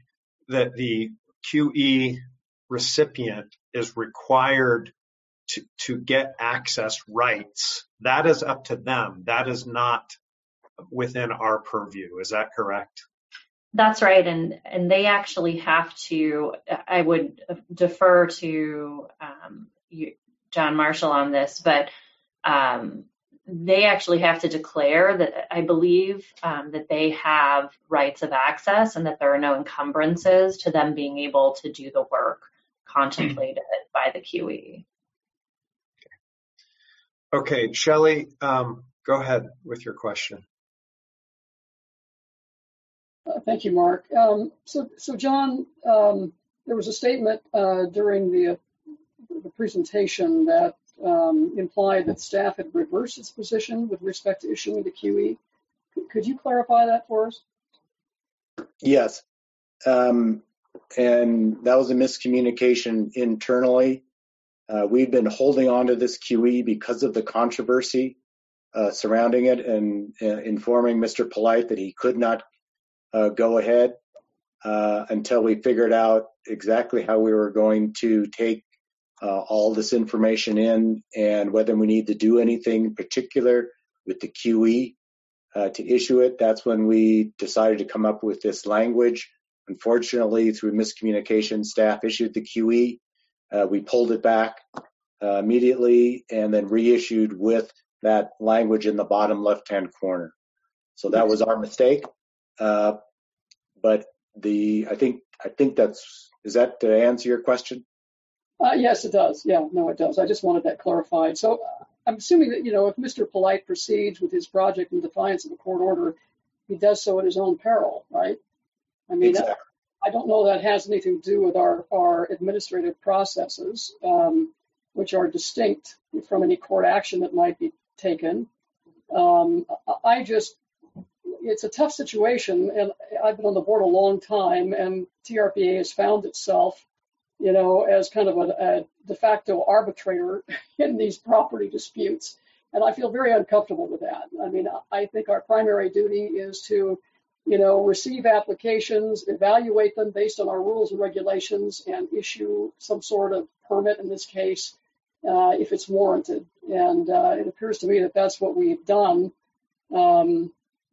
the QE recipient is required to get access rights, that is up to them. That is not within our purview. Is that correct? That's right, and they actually have to. I would defer to John Marshall on this, but they actually have to declare that, I believe, that they have rights of access and that there are no encumbrances to them being able to do the work contemplated by the QE. Okay, Shelley, go ahead with your question. Thank you, Mark. So John, there was a statement during the presentation that implied that staff had reversed its position with respect to issuing the QE. Could you clarify that for us? Yes, and that was a miscommunication internally. We've been holding on to this QE because of the controversy surrounding it, and informing Mr. Polite that he could not go ahead until we figured out exactly how we were going to take all this information in, and whether we need to do anything in particular with the QE to issue it. That's when we decided to come up with this language. Unfortunately, through miscommunication, staff issued the QE. We pulled it back immediately and then reissued with that language in the bottom left-hand corner. So that was our mistake. But I think is that to answer your question? Yes, it does. Yeah, no, it does. I just wanted that clarified. So I'm assuming that, if Mr. Polite proceeds with his project in defiance of a court order, he does so at his own peril, right? I mean, exactly. I don't know that has anything to do with our administrative processes, which are distinct from any court action that might be taken. I just, it's a tough situation, and I've been on the board a long time, and TRPA has found itself, as kind of a de facto arbitrator in these property disputes. And I feel very uncomfortable with that. I mean, I think our primary duty is to, receive applications, evaluate them based on our rules and regulations, and issue some sort of permit in this case, if it's warranted. And it appears to me that that's what we've done. I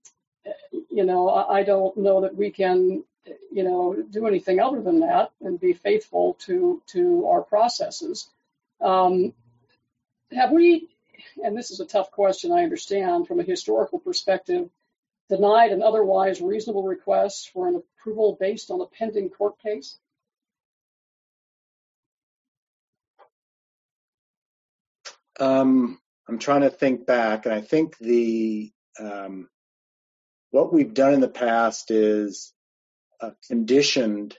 don't know that we can, do anything other than that and be faithful to our processes. Have we, and this is a tough question, I understand, from a historical perspective, denied an otherwise reasonable request for an approval based on a pending court case? I'm trying to think back, and I think what we've done in the past is conditioned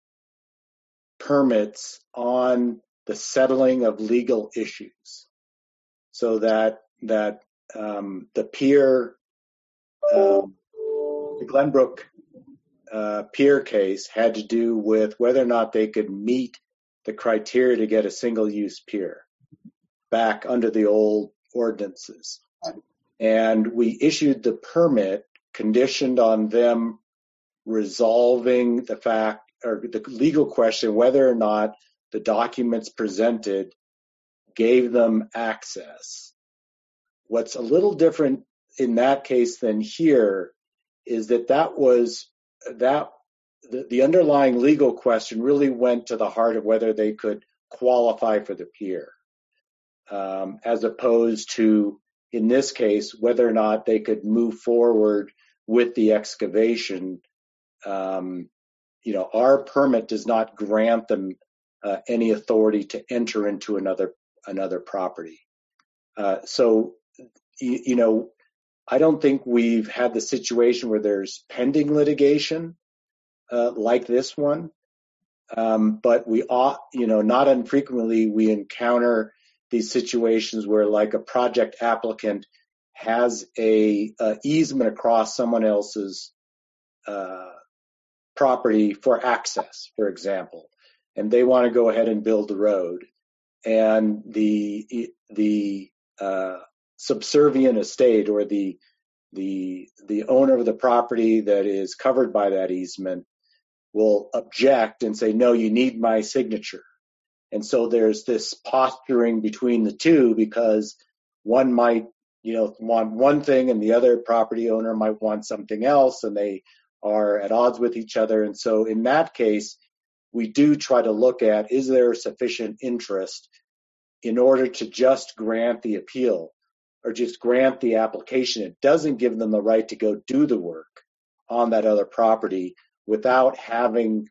permits on the settling of legal issues, so that the pier, the Glenbrook pier case had to do with whether or not they could meet the criteria to get a single-use pier back under the old ordinances. And we issued the permit conditioned on them resolving the fact, or the legal question, whether or not the documents presented gave them access. What's a little different in that case than here is that the underlying legal question really went to the heart of whether they could qualify for the pier, as opposed to, in this case, whether or not they could move forward with the excavation. Our permit does not grant them any authority to enter into another property. I don't think we've had the situation where there's pending litigation like this one, but we ought, not infrequently we encounter these situations where, like, a project applicant has a easement across someone else's property for access, for example, and they want to go ahead and build the road, and the subservient estate, or the owner of the property that is covered by that easement, will object and say, no, you need my signature. And so there's this posturing between the two, because one might, want one thing and the other property owner might want something else, and they are at odds with each other. And so in that case, we do try to look at, is there sufficient interest in order to just grant the appeal or just grant the application? It doesn't give them the right to go do the work on that other property without having,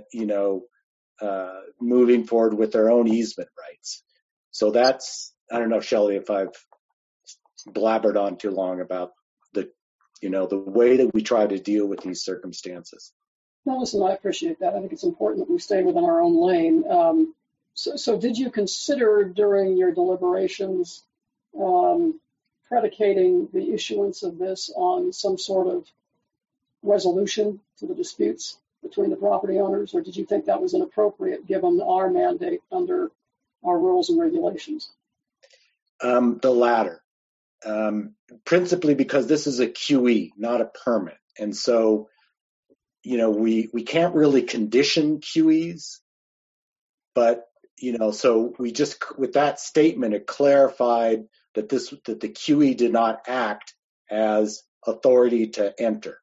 moving forward with their own easement rights. So that's, I don't know, Shelley, if I've blabbered on too long about the way that we try to deal with these circumstances. No, listen, I appreciate that. I think it's important that we stay within our own lane. So did you consider during your deliberations predicating the issuance of this on some sort of resolution to the disputes between the property owners, or did you think that was inappropriate given our mandate under our rules and regulations? The latter, principally because this is a QE, not a permit. And so, we can't really condition QEs, but, so we just, with that statement, it clarified that the QE did not act as authority to enter.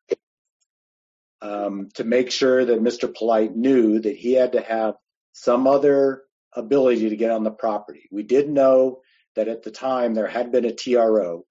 To make sure that Mr. Polite knew that he had to have some other ability to get on the property. We did know that at the time there had been a TRO,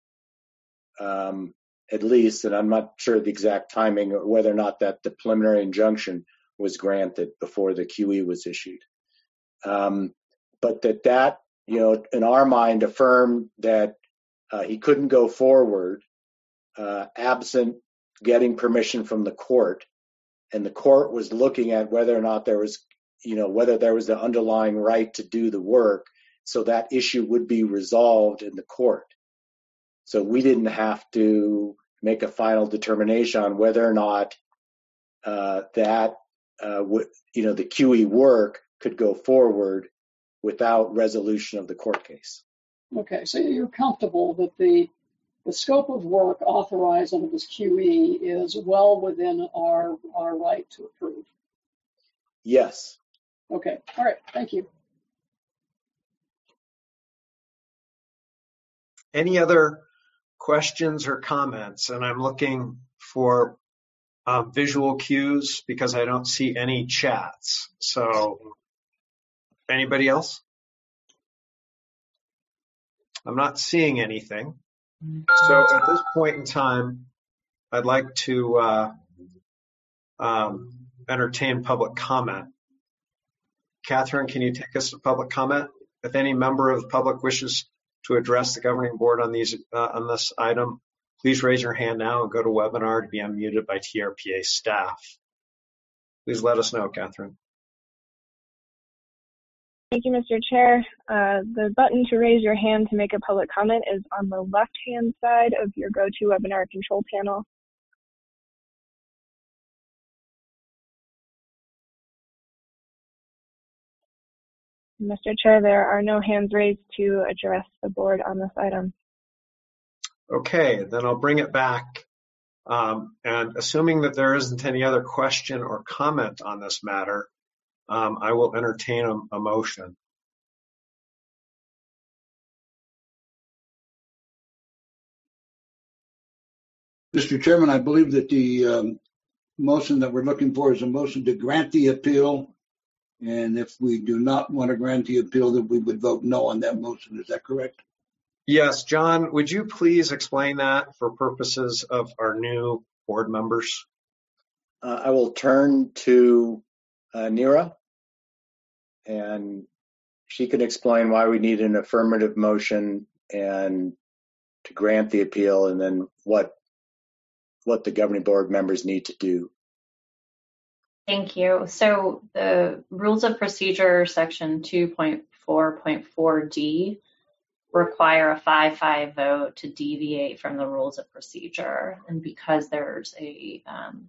at least, and I'm not sure the exact timing or whether or not that the preliminary injunction was granted before the QE was issued. But that, in our mind, affirmed that he couldn't go forward absent getting permission from the court, and the court was looking at whether or not there was, whether there was the underlying right to do the work, so that issue would be resolved in the court. So we didn't have to make a final determination on whether or not the QE work could go forward without resolution of the court case. Okay, so you're comfortable that the scope of work authorized under this QE is well within our right to approve? Yes. Okay, all right, thank you. Any other questions or comments? And I'm looking for visual cues because I don't see any chats. So anybody else? I'm not seeing anything. So at this point in time, I'd like to entertain public comment. Catherine, can you take us to public comment? If any member of the public wishes to address the governing board on this item, please raise your hand now and go to webinar to be unmuted by TRPA staff. Please let us know, Catherine. Thank you, Mr. Chair. The button to raise your hand to make a public comment is on the left-hand side of your GoToWebinar control panel. Mr. Chair, there are no hands raised to address the board on this item. Okay, then I'll bring it back. And assuming that there isn't any other question or comment on this matter, I will entertain a motion. Mr. Chairman, I believe that the motion that we're looking for is a motion to grant the appeal. And if we do not want to grant the appeal, then we would vote no on that motion. Is that correct? Yes, John, would you please explain that for purposes of our new board members? I will turn to Neera, and she can explain why we need an affirmative motion and to grant the appeal, and then what the governing board members need to do. Thank you. So the Rules of Procedure section 2.4.4D require a 5-5 vote to deviate from the rules of procedure. And because there's a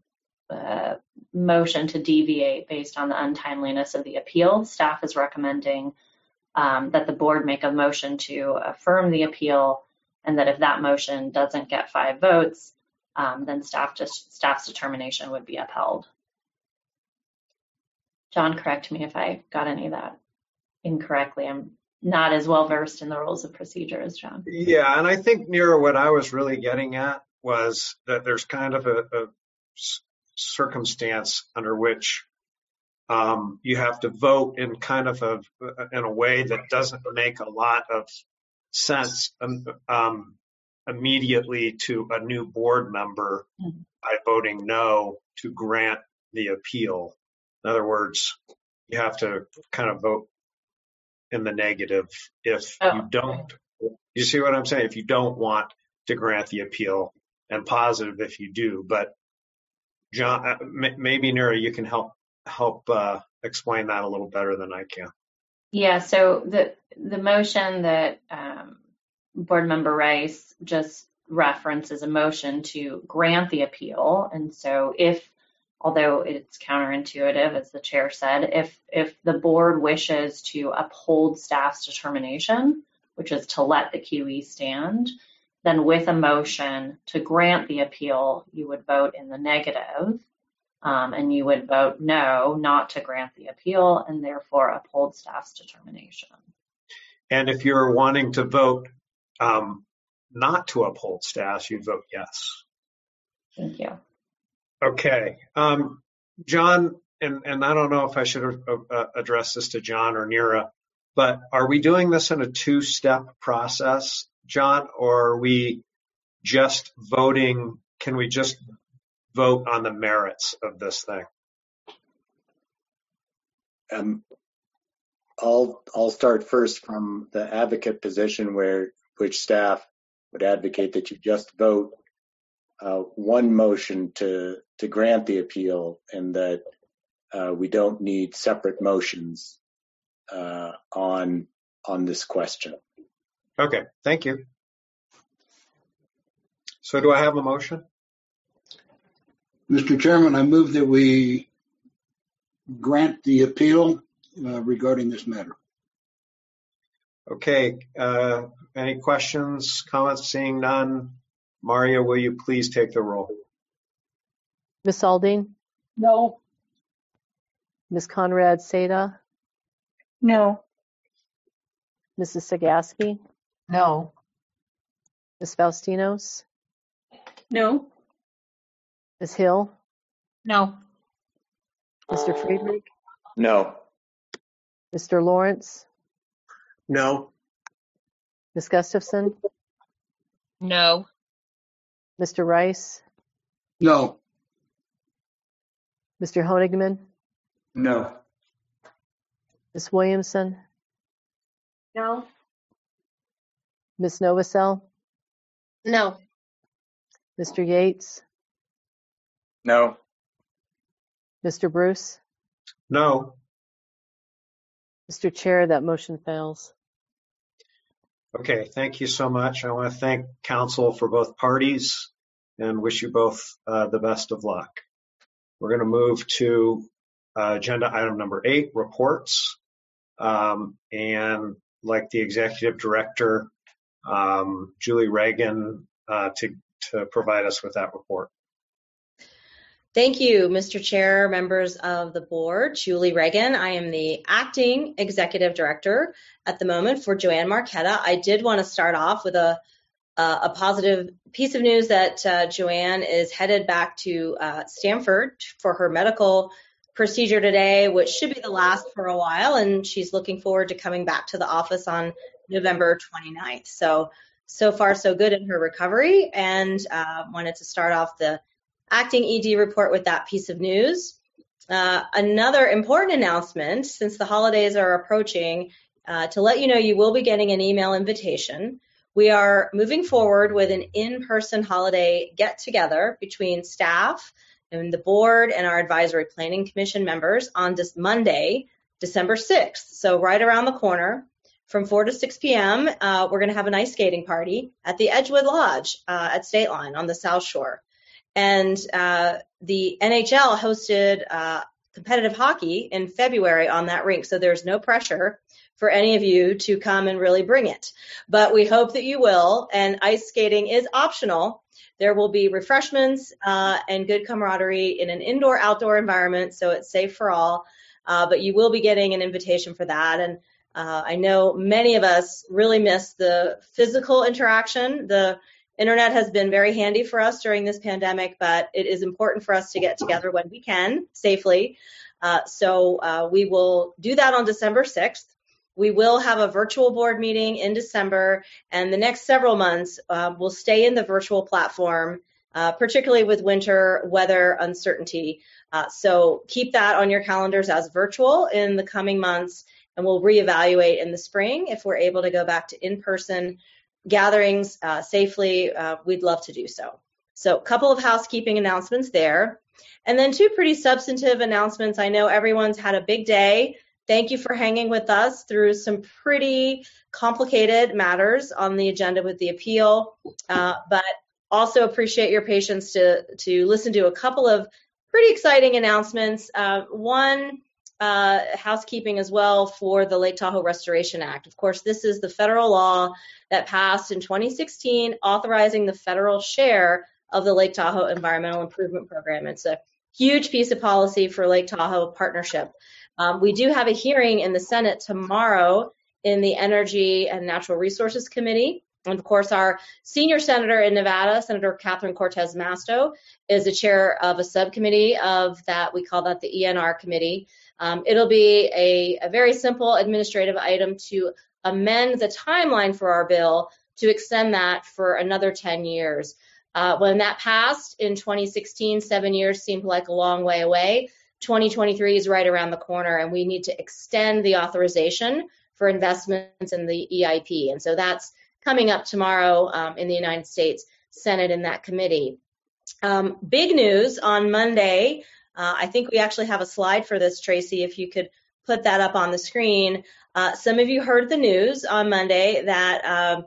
motion to deviate based on the untimeliness of the appeal, staff is recommending that the board make a motion to affirm the appeal, and that if that motion doesn't get 5 votes, then staff's determination would be upheld. John, correct me if I got any of that incorrectly. I'm not as well versed in the rules of procedure as John. Yeah, and I think, Neera, what I was really getting at was that there's kind of a circumstance under which you have to vote in kind of in a way that doesn't make a lot of sense immediately to a new board member by voting no to grant the appeal. In other words, you have to kind of vote in the negative if you don't. You see what I'm saying? If you don't want to grant the appeal, and positive if you do. But John, maybe Neera, you can help explain that a little better than I can. Yeah. So the motion that Board Member Rice just references a motion to grant the appeal, and so although it's counterintuitive, as the chair said, if the board wishes to uphold staff's determination, which is to let the QE stand, then with a motion to grant the appeal, you would vote in the negative, and you would vote no, not to grant the appeal, and therefore uphold staff's determination. And if you're wanting to vote not to uphold staff, you vote yes. Thank you. Okay, John, and I don't know if I should address this to John or Neera, but are we doing this in a 2-step process, John, or are we just voting? Can we just vote on the merits of this thing? I'll start first from the advocate position, which staff would advocate that you just vote one motion to grant the appeal, and that we don't need separate motions on this question. Okay, thank you. So do I have a motion? Mr. Chairman, I move that we grant the appeal regarding this matter. Okay, any questions, comments? Seeing none. Maria, will you please take the roll? Ms. Aldine, No. Ms. Conrad Seda, No. Mrs. Sagaski, No. Ms. Faustinos, No. Ms. Hill, No. Mr. Friedrich, No. Mr. Lawrence, No. Ms. Gustafson, No. Mr. Rice, No. Mr. Honigman, No. Ms. Williamson, No. Ms. Novosel, No. Mr. Yates, No. Mr. Bruce. No. Mr. Chair, that motion fails. Okay, thank you so much. I want to thank council for both parties and wish you both the best of luck. We're going to move to agenda item number 8, reports. And like the executive director, Julie Reagan, to provide us with that report. Thank you, Mr. Chair, members of the board. Julie Reagan. I am the acting executive director at the moment for Joanne Marquetta. I did want to start off with a positive piece of news that Joanne is headed back to Stanford for her medical procedure today, which should be the last for a while, and she's looking forward to coming back to the office on November 29th. So far, so good in her recovery, and wanted to start off the acting ED report with that piece of news. Another important announcement, since the holidays are approaching, to let you know you will be getting an email invitation. We are moving forward with an in-person holiday get-together between staff and the board and our advisory planning commission members on this Monday, December 6th. So right around the corner from 4 to 6 p.m., we're going to have an ice skating party at the Edgewood Lodge at State Line on the South Shore. And the NHL hosted competitive hockey in February on that rink, so there's no pressure for any of you to come and really bring it. But we hope that you will, and ice skating is optional. There will be refreshments and good camaraderie in an indoor-outdoor environment, so it's safe for all. But you will be getting an invitation for that. And I know many of us really miss the physical interaction. The internet has been very handy for us during this pandemic, but it is important for us to get together when we can safely. So we will do that on December 6th. We will have a virtual board meeting in December, and the next several months we'll stay in the virtual platform, particularly with winter weather uncertainty. So keep that on your calendars as virtual in the coming months, and we'll reevaluate in the spring if we're able to go back to in-person gatherings safely. We'd love to do so. So a couple of housekeeping announcements there. And then 2 pretty substantive announcements. I know everyone's had a big day. Thank you for hanging with us through some pretty complicated matters on the agenda with the appeal, but also appreciate your patience to listen to a couple of pretty exciting announcements. One, housekeeping as well for the Lake Tahoe Restoration Act. Of course, this is the federal law that passed in 2016, authorizing the federal share of the Lake Tahoe Environmental Improvement Program. It's a huge piece of policy for Lake Tahoe Partnership. We do have a hearing in the Senate tomorrow in the Energy and Natural Resources Committee. And of course, our senior senator in Nevada, Senator Catherine Cortez Masto, is the chair of a subcommittee of that. We call that the ENR committee. It'll be a very simple administrative item to amend the timeline for our bill to extend that for another 10 years. When that passed in 2016, 7 years seemed like a long way away. 2023 is right around the corner, and we need to extend the authorization for investments in the EIP. And so that's coming up tomorrow in the United States Senate in that committee. Big news on Monday. I think we actually have a slide for this, Tracy, if you could put that up on the screen. Some of you heard the news on Monday that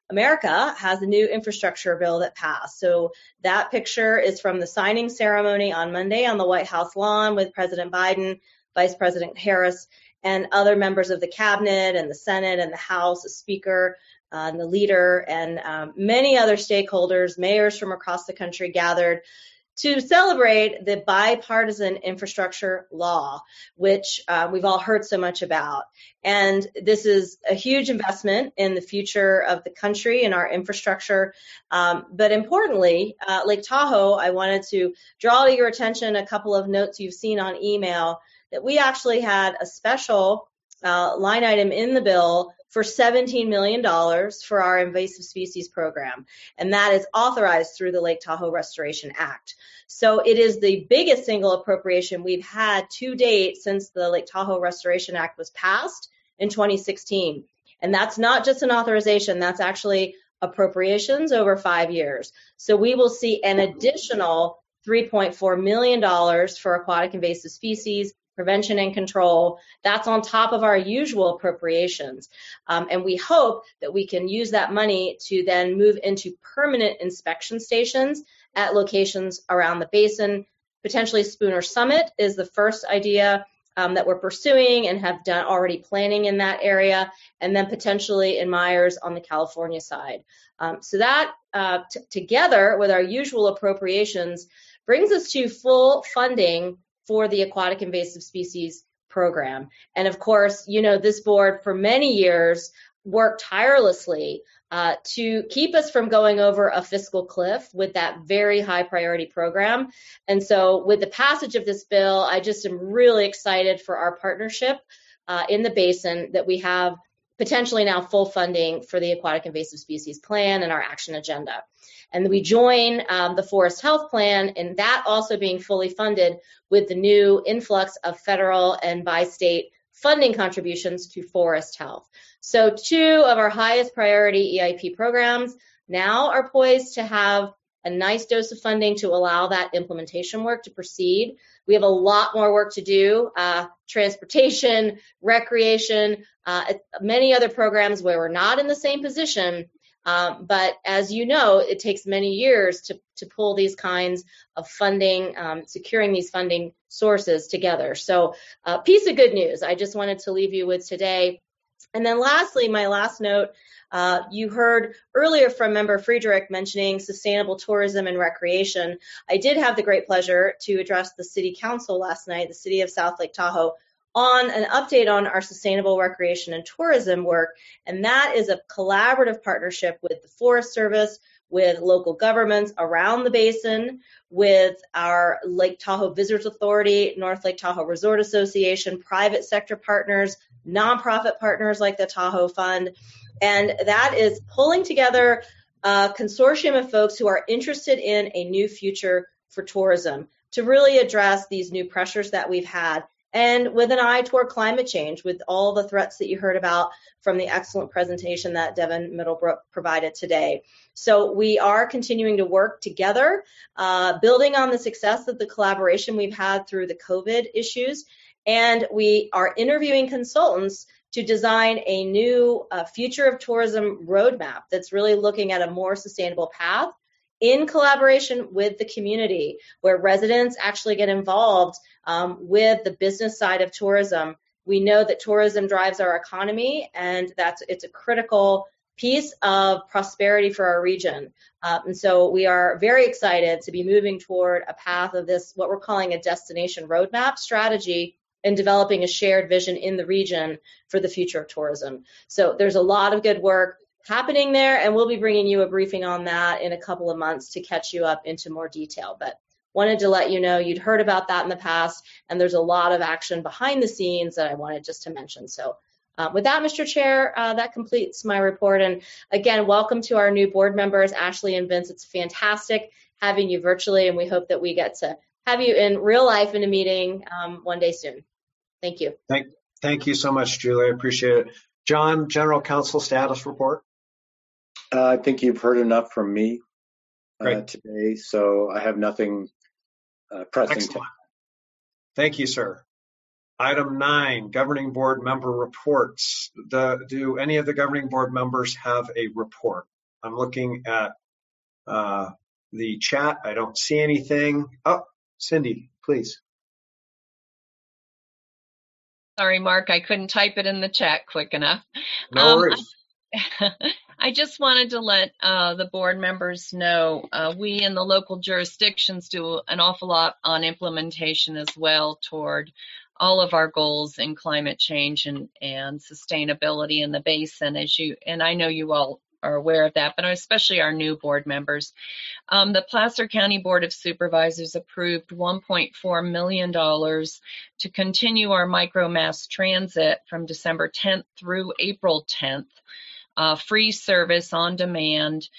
America has a new infrastructure bill that passed. So that picture is from the signing ceremony on Monday on the White House lawn with President Biden, Vice President Harris, and other members of the cabinet and the Senate and the House, the Speaker, and the leader, and many other stakeholders, mayors from across the country gathered to celebrate the bipartisan infrastructure law, which we've all heard so much about. And this is a huge investment in the future of the country and our infrastructure. But importantly, Lake Tahoe, I wanted to draw to your attention a couple of notes you've seen on email that we actually had a special line item in the bill for $17 million for our invasive species program, and that is authorized through the Lake Tahoe Restoration Act. So it is the biggest single appropriation we've had to date since the Lake Tahoe Restoration Act was passed in 2016. And that's not just an authorization, that's actually appropriations over 5 years. So we will see an additional $3.4 million for aquatic invasive species prevention and control. That's on top of our usual appropriations. And we hope that we can use that money to then move into permanent inspection stations at locations around the basin. Potentially Spooner Summit is the first idea that we're pursuing and have done already planning in that area, and then potentially in Myers on the California side. So that together with our usual appropriations brings us to full funding for the aquatic invasive species program. And of course, you know, this board for many years worked tirelessly to keep us from going over a fiscal cliff with that very high priority program. And so with the passage of this bill, I just am really excited for our partnership in the basin, that we have potentially now full funding for the aquatic invasive species plan and our action agenda. And we join the Forest Health Plan, and that also being fully funded with the new influx of federal and bi-state funding contributions to forest health. So 2 of our highest priority EIP programs now are poised to have a nice dose of funding to allow that implementation work to proceed. We have a lot more work to do, transportation, recreation, many other programs where we're not in the same position. But as you know, it takes many years to pull these kinds of funding, securing these funding sources together. So piece of good news I just wanted to leave you with today. And then lastly, my last note, you heard earlier from Member Friedrich mentioning sustainable tourism and recreation. I did have the great pleasure to address the City Council last night, the City of South Lake Tahoe, on an update on our sustainable recreation and tourism work. And that is a collaborative partnership with the Forest Service, with local governments around the basin, with our Lake Tahoe Visitors Authority, North Lake Tahoe Resort Association, private sector partners, nonprofit partners like the Tahoe Fund. And that is pulling together a consortium of folks who are interested in a new future for tourism to really address these new pressures that we've had, and with an eye toward climate change, with all the threats that you heard about from the excellent presentation that Devin Middlebrook provided today. So we are continuing to work together, building on the success of the collaboration we've had through the COVID issues, and we are interviewing consultants to design a new future of tourism roadmap that's really looking at a more sustainable path in collaboration with the community, where residents actually get involved with the business side of tourism. We know that tourism drives our economy, and it's a critical piece of prosperity for our region. And so we are very excited to be moving toward a path of this, what we're calling a destination roadmap strategy, and developing a shared vision in the region for the future of tourism. So there's a lot of good work happening there, and we'll be bringing you a briefing on that in a couple of months to catch you up into more detail. But wanted to let you know you'd heard about that in the past, and there's a lot of action behind the scenes that I wanted just to mention. So with that, Mr. Chair, that completes my report. And again, welcome to our new board members, Ashley and Vince. It's fantastic having you virtually, and we hope that we get to have you in real life in a meeting one day soon. Thank you. Thank you so much, Julie. I appreciate it. John, General Counsel status report. I think you've heard enough from me today, so I have nothing pressing. Excellent. Thank you, sir. Item 9, governing board member reports. Do any of the governing board members have a report? I'm looking at the chat. I don't see anything. Oh, Cindy, please. Sorry, Mark, I couldn't type it in the chat quick enough. No worries. I just wanted to let the board members know we in the local jurisdictions do an awful lot on implementation as well toward all of our goals in climate change and sustainability in the basin, and I know you all are aware of that, but especially our new board members. The Placer County Board of Supervisors approved $1.4 million to continue our micromass transit from December 10th through April 10th. Free service on demand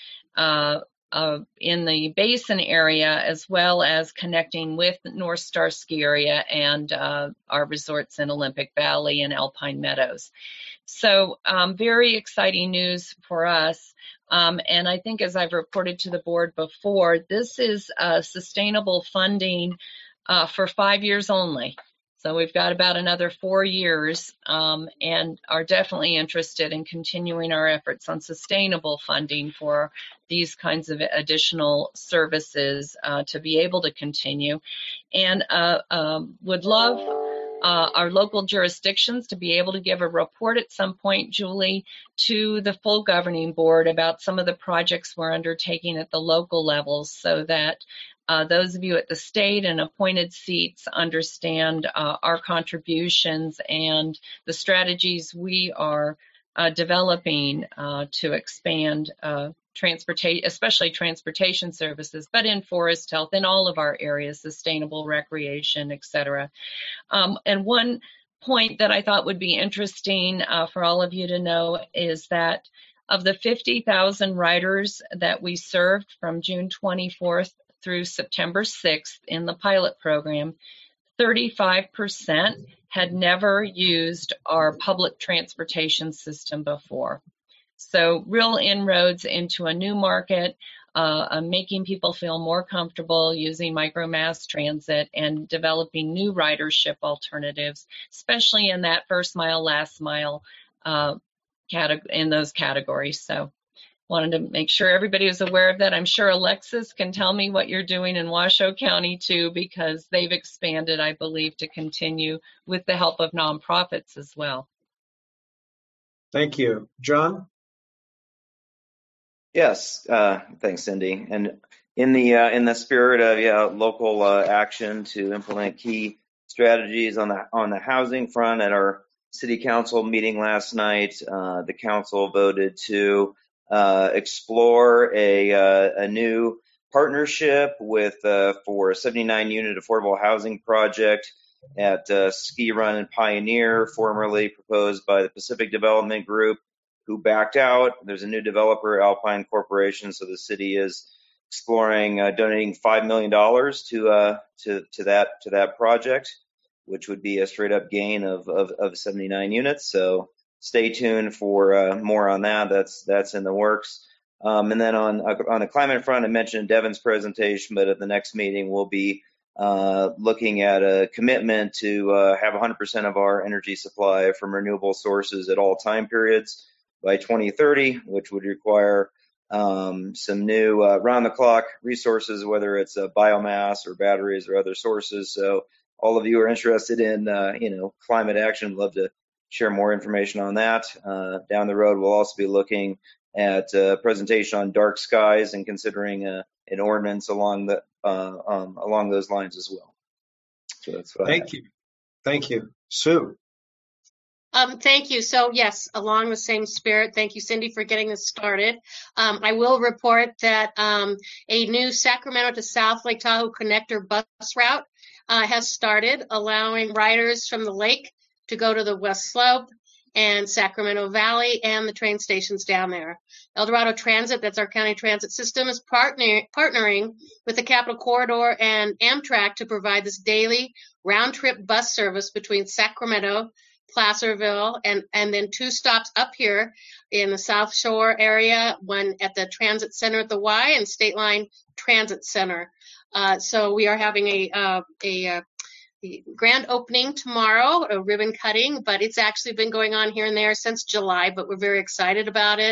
in the basin area, as well as connecting with North Star Ski Area and our resorts in Olympic Valley and Alpine Meadows. So very exciting news for us. And I think, as I've reported to the board before, this is sustainable funding for 5 years only. So we've got about another 4 years and are definitely interested in continuing our efforts on sustainable funding for these kinds of additional services to be able to continue. And would love our local jurisdictions to be able to give a report at some point, Julie, to the full governing board about some of the projects we're undertaking at the local levels, so that those of you at the state and appointed seats understand our contributions and the strategies we are developing to expand transportation, especially transportation services, but in forest health, in all of our areas, sustainable recreation, et cetera. And one point that I thought would be interesting for all of you to know is that of the 50,000 riders that we served from June 24th through September 6th in the pilot program, 35% had never used our public transportation system before. So real inroads into a new market, making people feel more comfortable using micromass transit and developing new ridership alternatives, especially in that first mile, last mile in those categories. So wanted to make sure everybody is aware of that. I'm sure Alexis can tell me what you're doing in Washoe County too, because they've expanded, I believe, to continue with the help of nonprofits as well. Thank you. John? Yes, thanks, Cindy. And in the spirit of local action to implement key strategies on the housing front, at our city council meeting last night, the council voted to explore a new partnership for a 79-unit affordable housing project at Ski Run and Pioneer, formerly proposed by the Pacific Development Group, who backed out. There's a new developer, Alpine Corporation, so the city is exploring donating $5 million to that project, which would be a straight up gain of 79 units. So stay tuned for more on that. That's in the works. And then on the climate front, I mentioned Devin's presentation, but at the next meeting we'll be looking at a commitment to have 100% of our energy supply from renewable sources at all time periods by 2030, which would require some new round-the-clock resources, whether it's biomass or batteries or other sources. So all of you are interested in climate action, love to share more information on that. Down the road, we'll also be looking at a presentation on dark skies and considering an ordinance along those lines as well. So that's what Thank you. Thank you. Sue? Thank you. So yes, along the same spirit, thank you, Cindy, for getting this started. I will report that a new Sacramento to South Lake Tahoe connector bus route has started, allowing riders from the lake to go to the West Slope and Sacramento Valley and the train stations down there. El Dorado Transit, that's our county transit system, is partnering with the Capital Corridor and Amtrak to provide this daily round-trip bus service between Sacramento, Placerville, and then 2 stops up here in the South Shore area, one at the Transit Center at the Y and State Line Transit Center. So we are having a grand opening tomorrow, a ribbon cutting, but it's actually been going on here and there since July, but we're very excited about it.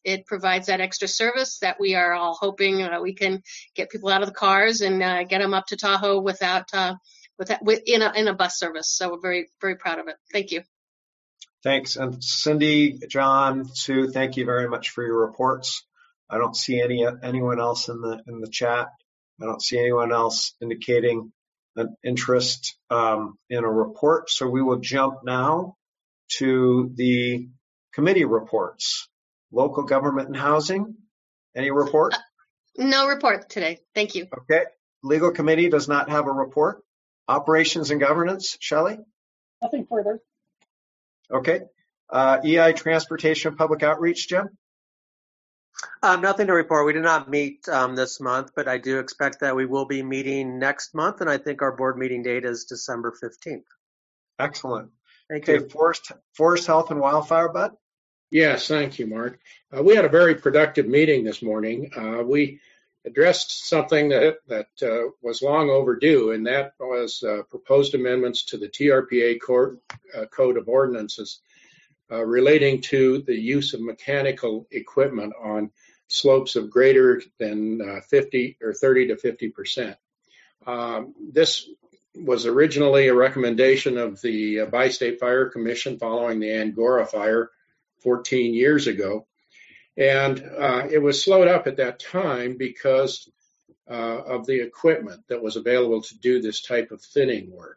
it provides that extra service that we are all hoping we can get people out of the cars and get them up to Tahoe in a bus service. So we're very, very proud of it. Thank you. Thanks. And Cindy, John, Sue, thank you very much for your reports. I don't see anyone else in the chat. I don't see anyone else indicating an interest in a report. So we will jump now to the committee reports. Local government and housing. Any report? No report today. Thank you. Okay. Legal committee does not have a report. Operations and governance, Shelley? Nothing further. Okay. EI transportation public outreach, Jim? Nothing to report. We did not meet this month, but I do expect that we will be meeting next month, and I think our board meeting date is December 15th. Excellent. Thank you. Forest Health and Wildfire, Bud? Yes, thank you, Mark. We had a very productive meeting this morning. We addressed something that was long overdue, and that was proposed amendments to the TRPA Code of Ordinances relating to the use of mechanical equipment on slopes of greater than 50 or 30 to 50%. This was originally a recommendation of the Bi-State Fire Commission following the Angora fire 14 years ago. And it was slowed up at that time because of the equipment that was available to do this type of thinning work.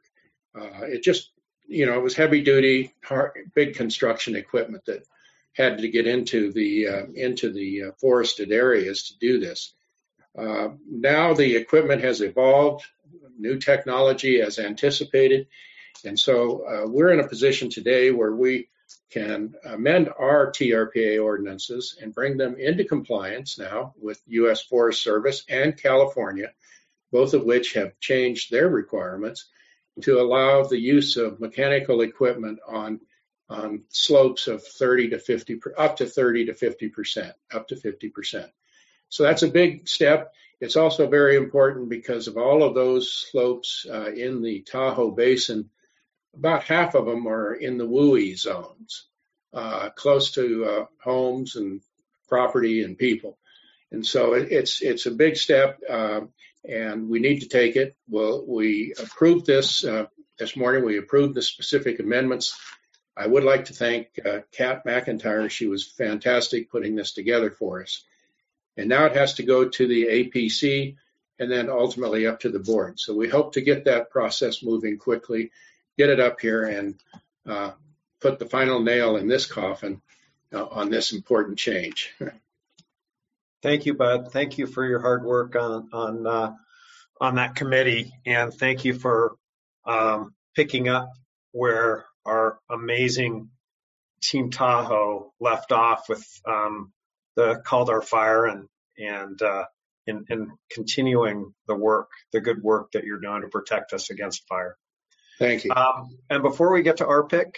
It was heavy duty, big construction equipment that had to get into the forested areas to do this. Now the equipment has evolved, new technology as anticipated, and so we're in a position today where we can amend our TRPA ordinances and bring them into compliance now with U.S. Forest Service and California, both of which have changed their requirements to allow the use of mechanical equipment on slopes of 30 to 50, up to 30 to 50%, up to 50%. So that's a big step. It's also very important because of all of those slopes in the Tahoe Basin. About half of them are in the WUI zones, close to homes and property and people. And so it's a big step, and we need to take it. Well, we approved this morning. We approved the specific amendments. I would like to thank Kat McIntyre. She was fantastic putting this together for us. And now it has to go to the APC and then ultimately up to the board. So we hope to get that process moving quickly, get it up here, and put the final nail in this coffin on this important change. Thank you, Bud. Thank you for your hard work on that committee, and thank you for picking up where our amazing Team Tahoe left off with the Caldor fire and continuing the good work that you're doing to protect us against fire. Thank you. And before we get to our pick,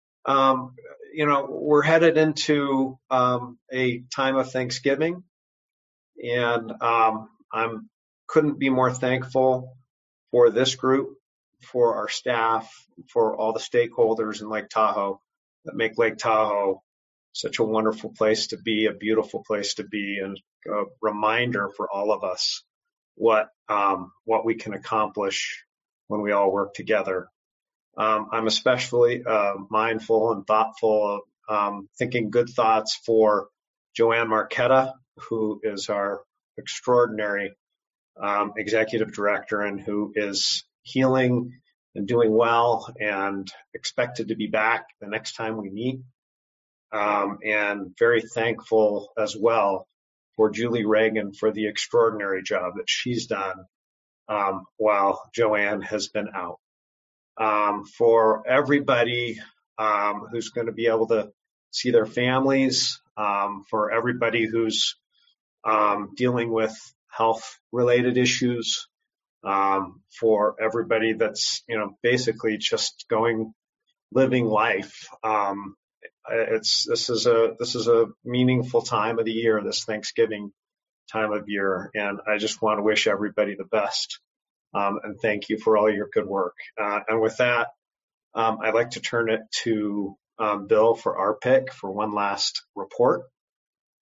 we're headed into a time of Thanksgiving, and couldn't be more thankful for this group, for our staff, for all the stakeholders in Lake Tahoe that make Lake Tahoe such a wonderful place to be, a beautiful place to be, and a reminder for all of us what we can accomplish when we all work together. I'm especially mindful and thoughtful of thinking good thoughts for Joanne Marquetta, who is our extraordinary executive director and who is healing and doing well and expected to be back the next time we meet. And very thankful as well for Julie Reagan for the extraordinary job that she's done while Joanne has been out. For everybody who's going to be able to see their families, for everybody who's dealing with health-related issues, for everybody that's basically just living life. This is a meaningful time of the year, this Thanksgiving time of year, and I just want to wish everybody the best. And thank you for all your good work. And with that, I'd like to turn it to Bill for our pick for one last report.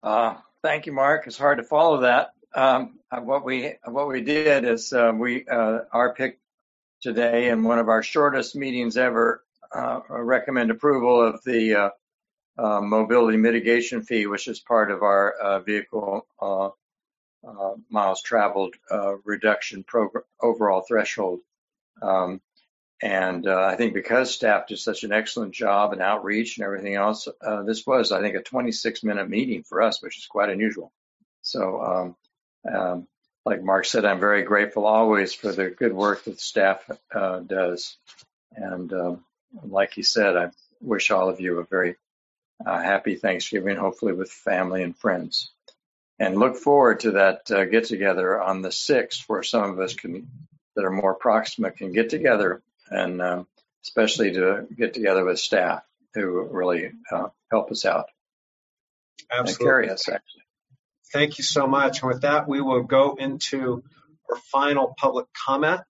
Thank you, Mark. It's hard to follow that. What we did is our pick today in one of our shortest meetings ever, recommend approval of the mobility mitigation fee, which is part of our vehicle miles traveled reduction program overall threshold. I think because staff did such an excellent job in outreach and everything else, this was, I think, a 26-minute meeting for us, which is quite unusual. So, like Mark said, I'm very grateful always for the good work that the staff does. And like he said, I wish all of you a very happy Thanksgiving, hopefully with family and friends. And look forward to that get-together on the 6th, where some of us that are more proximate can get together, and especially to get together with staff who really help us out. Absolutely. And carry us, actually. Thank you so much. And with that, we will go into our final public comment.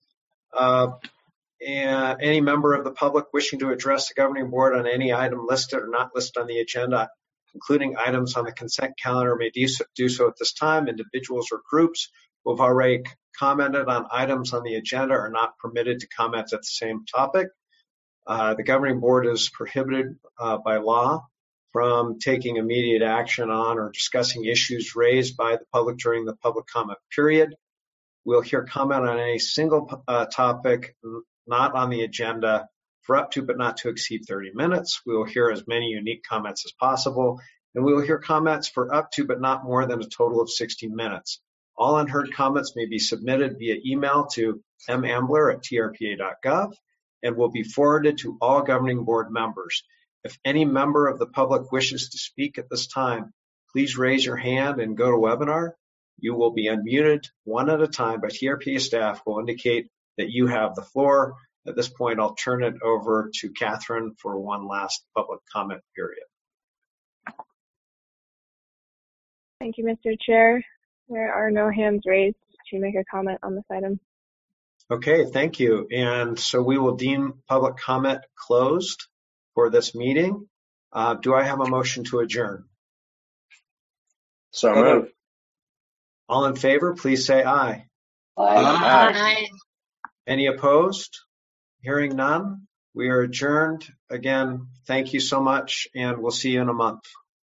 And any member of the public wishing to address the governing board on any item listed or not listed on the agenda, including items on the consent calendar, may do so at this time. Individuals or groups who have already commented on items on the agenda are not permitted to comment at the same topic. The governing board is prohibited by law from taking immediate action on or discussing issues raised by the public during the public comment period. We'll hear comment on any single topic not on the agenda for up to but not to exceed 30 minutes. We will hear as many unique comments as possible, and we will hear comments for up to but not more than a total of 60 minutes. All unheard comments may be submitted via email to mambler@trpa.gov and will be forwarded to all governing board members. If any member of the public wishes to speak at this time, please raise your hand and go to webinar. You will be unmuted one at a time, but TRPA staff will indicate that you have the floor. At this point, I'll turn it over to Catherine for one last public comment period. Thank you, Mr. Chair. There are no hands raised to make a comment on this item. Okay, thank you. And so we will deem public comment closed for this meeting. Do I have a motion to adjourn? So moved. All in favor, please say aye. Aye. Aye. Any opposed? Hearing none, we are adjourned. Again, thank you so much, and we'll see you in a month.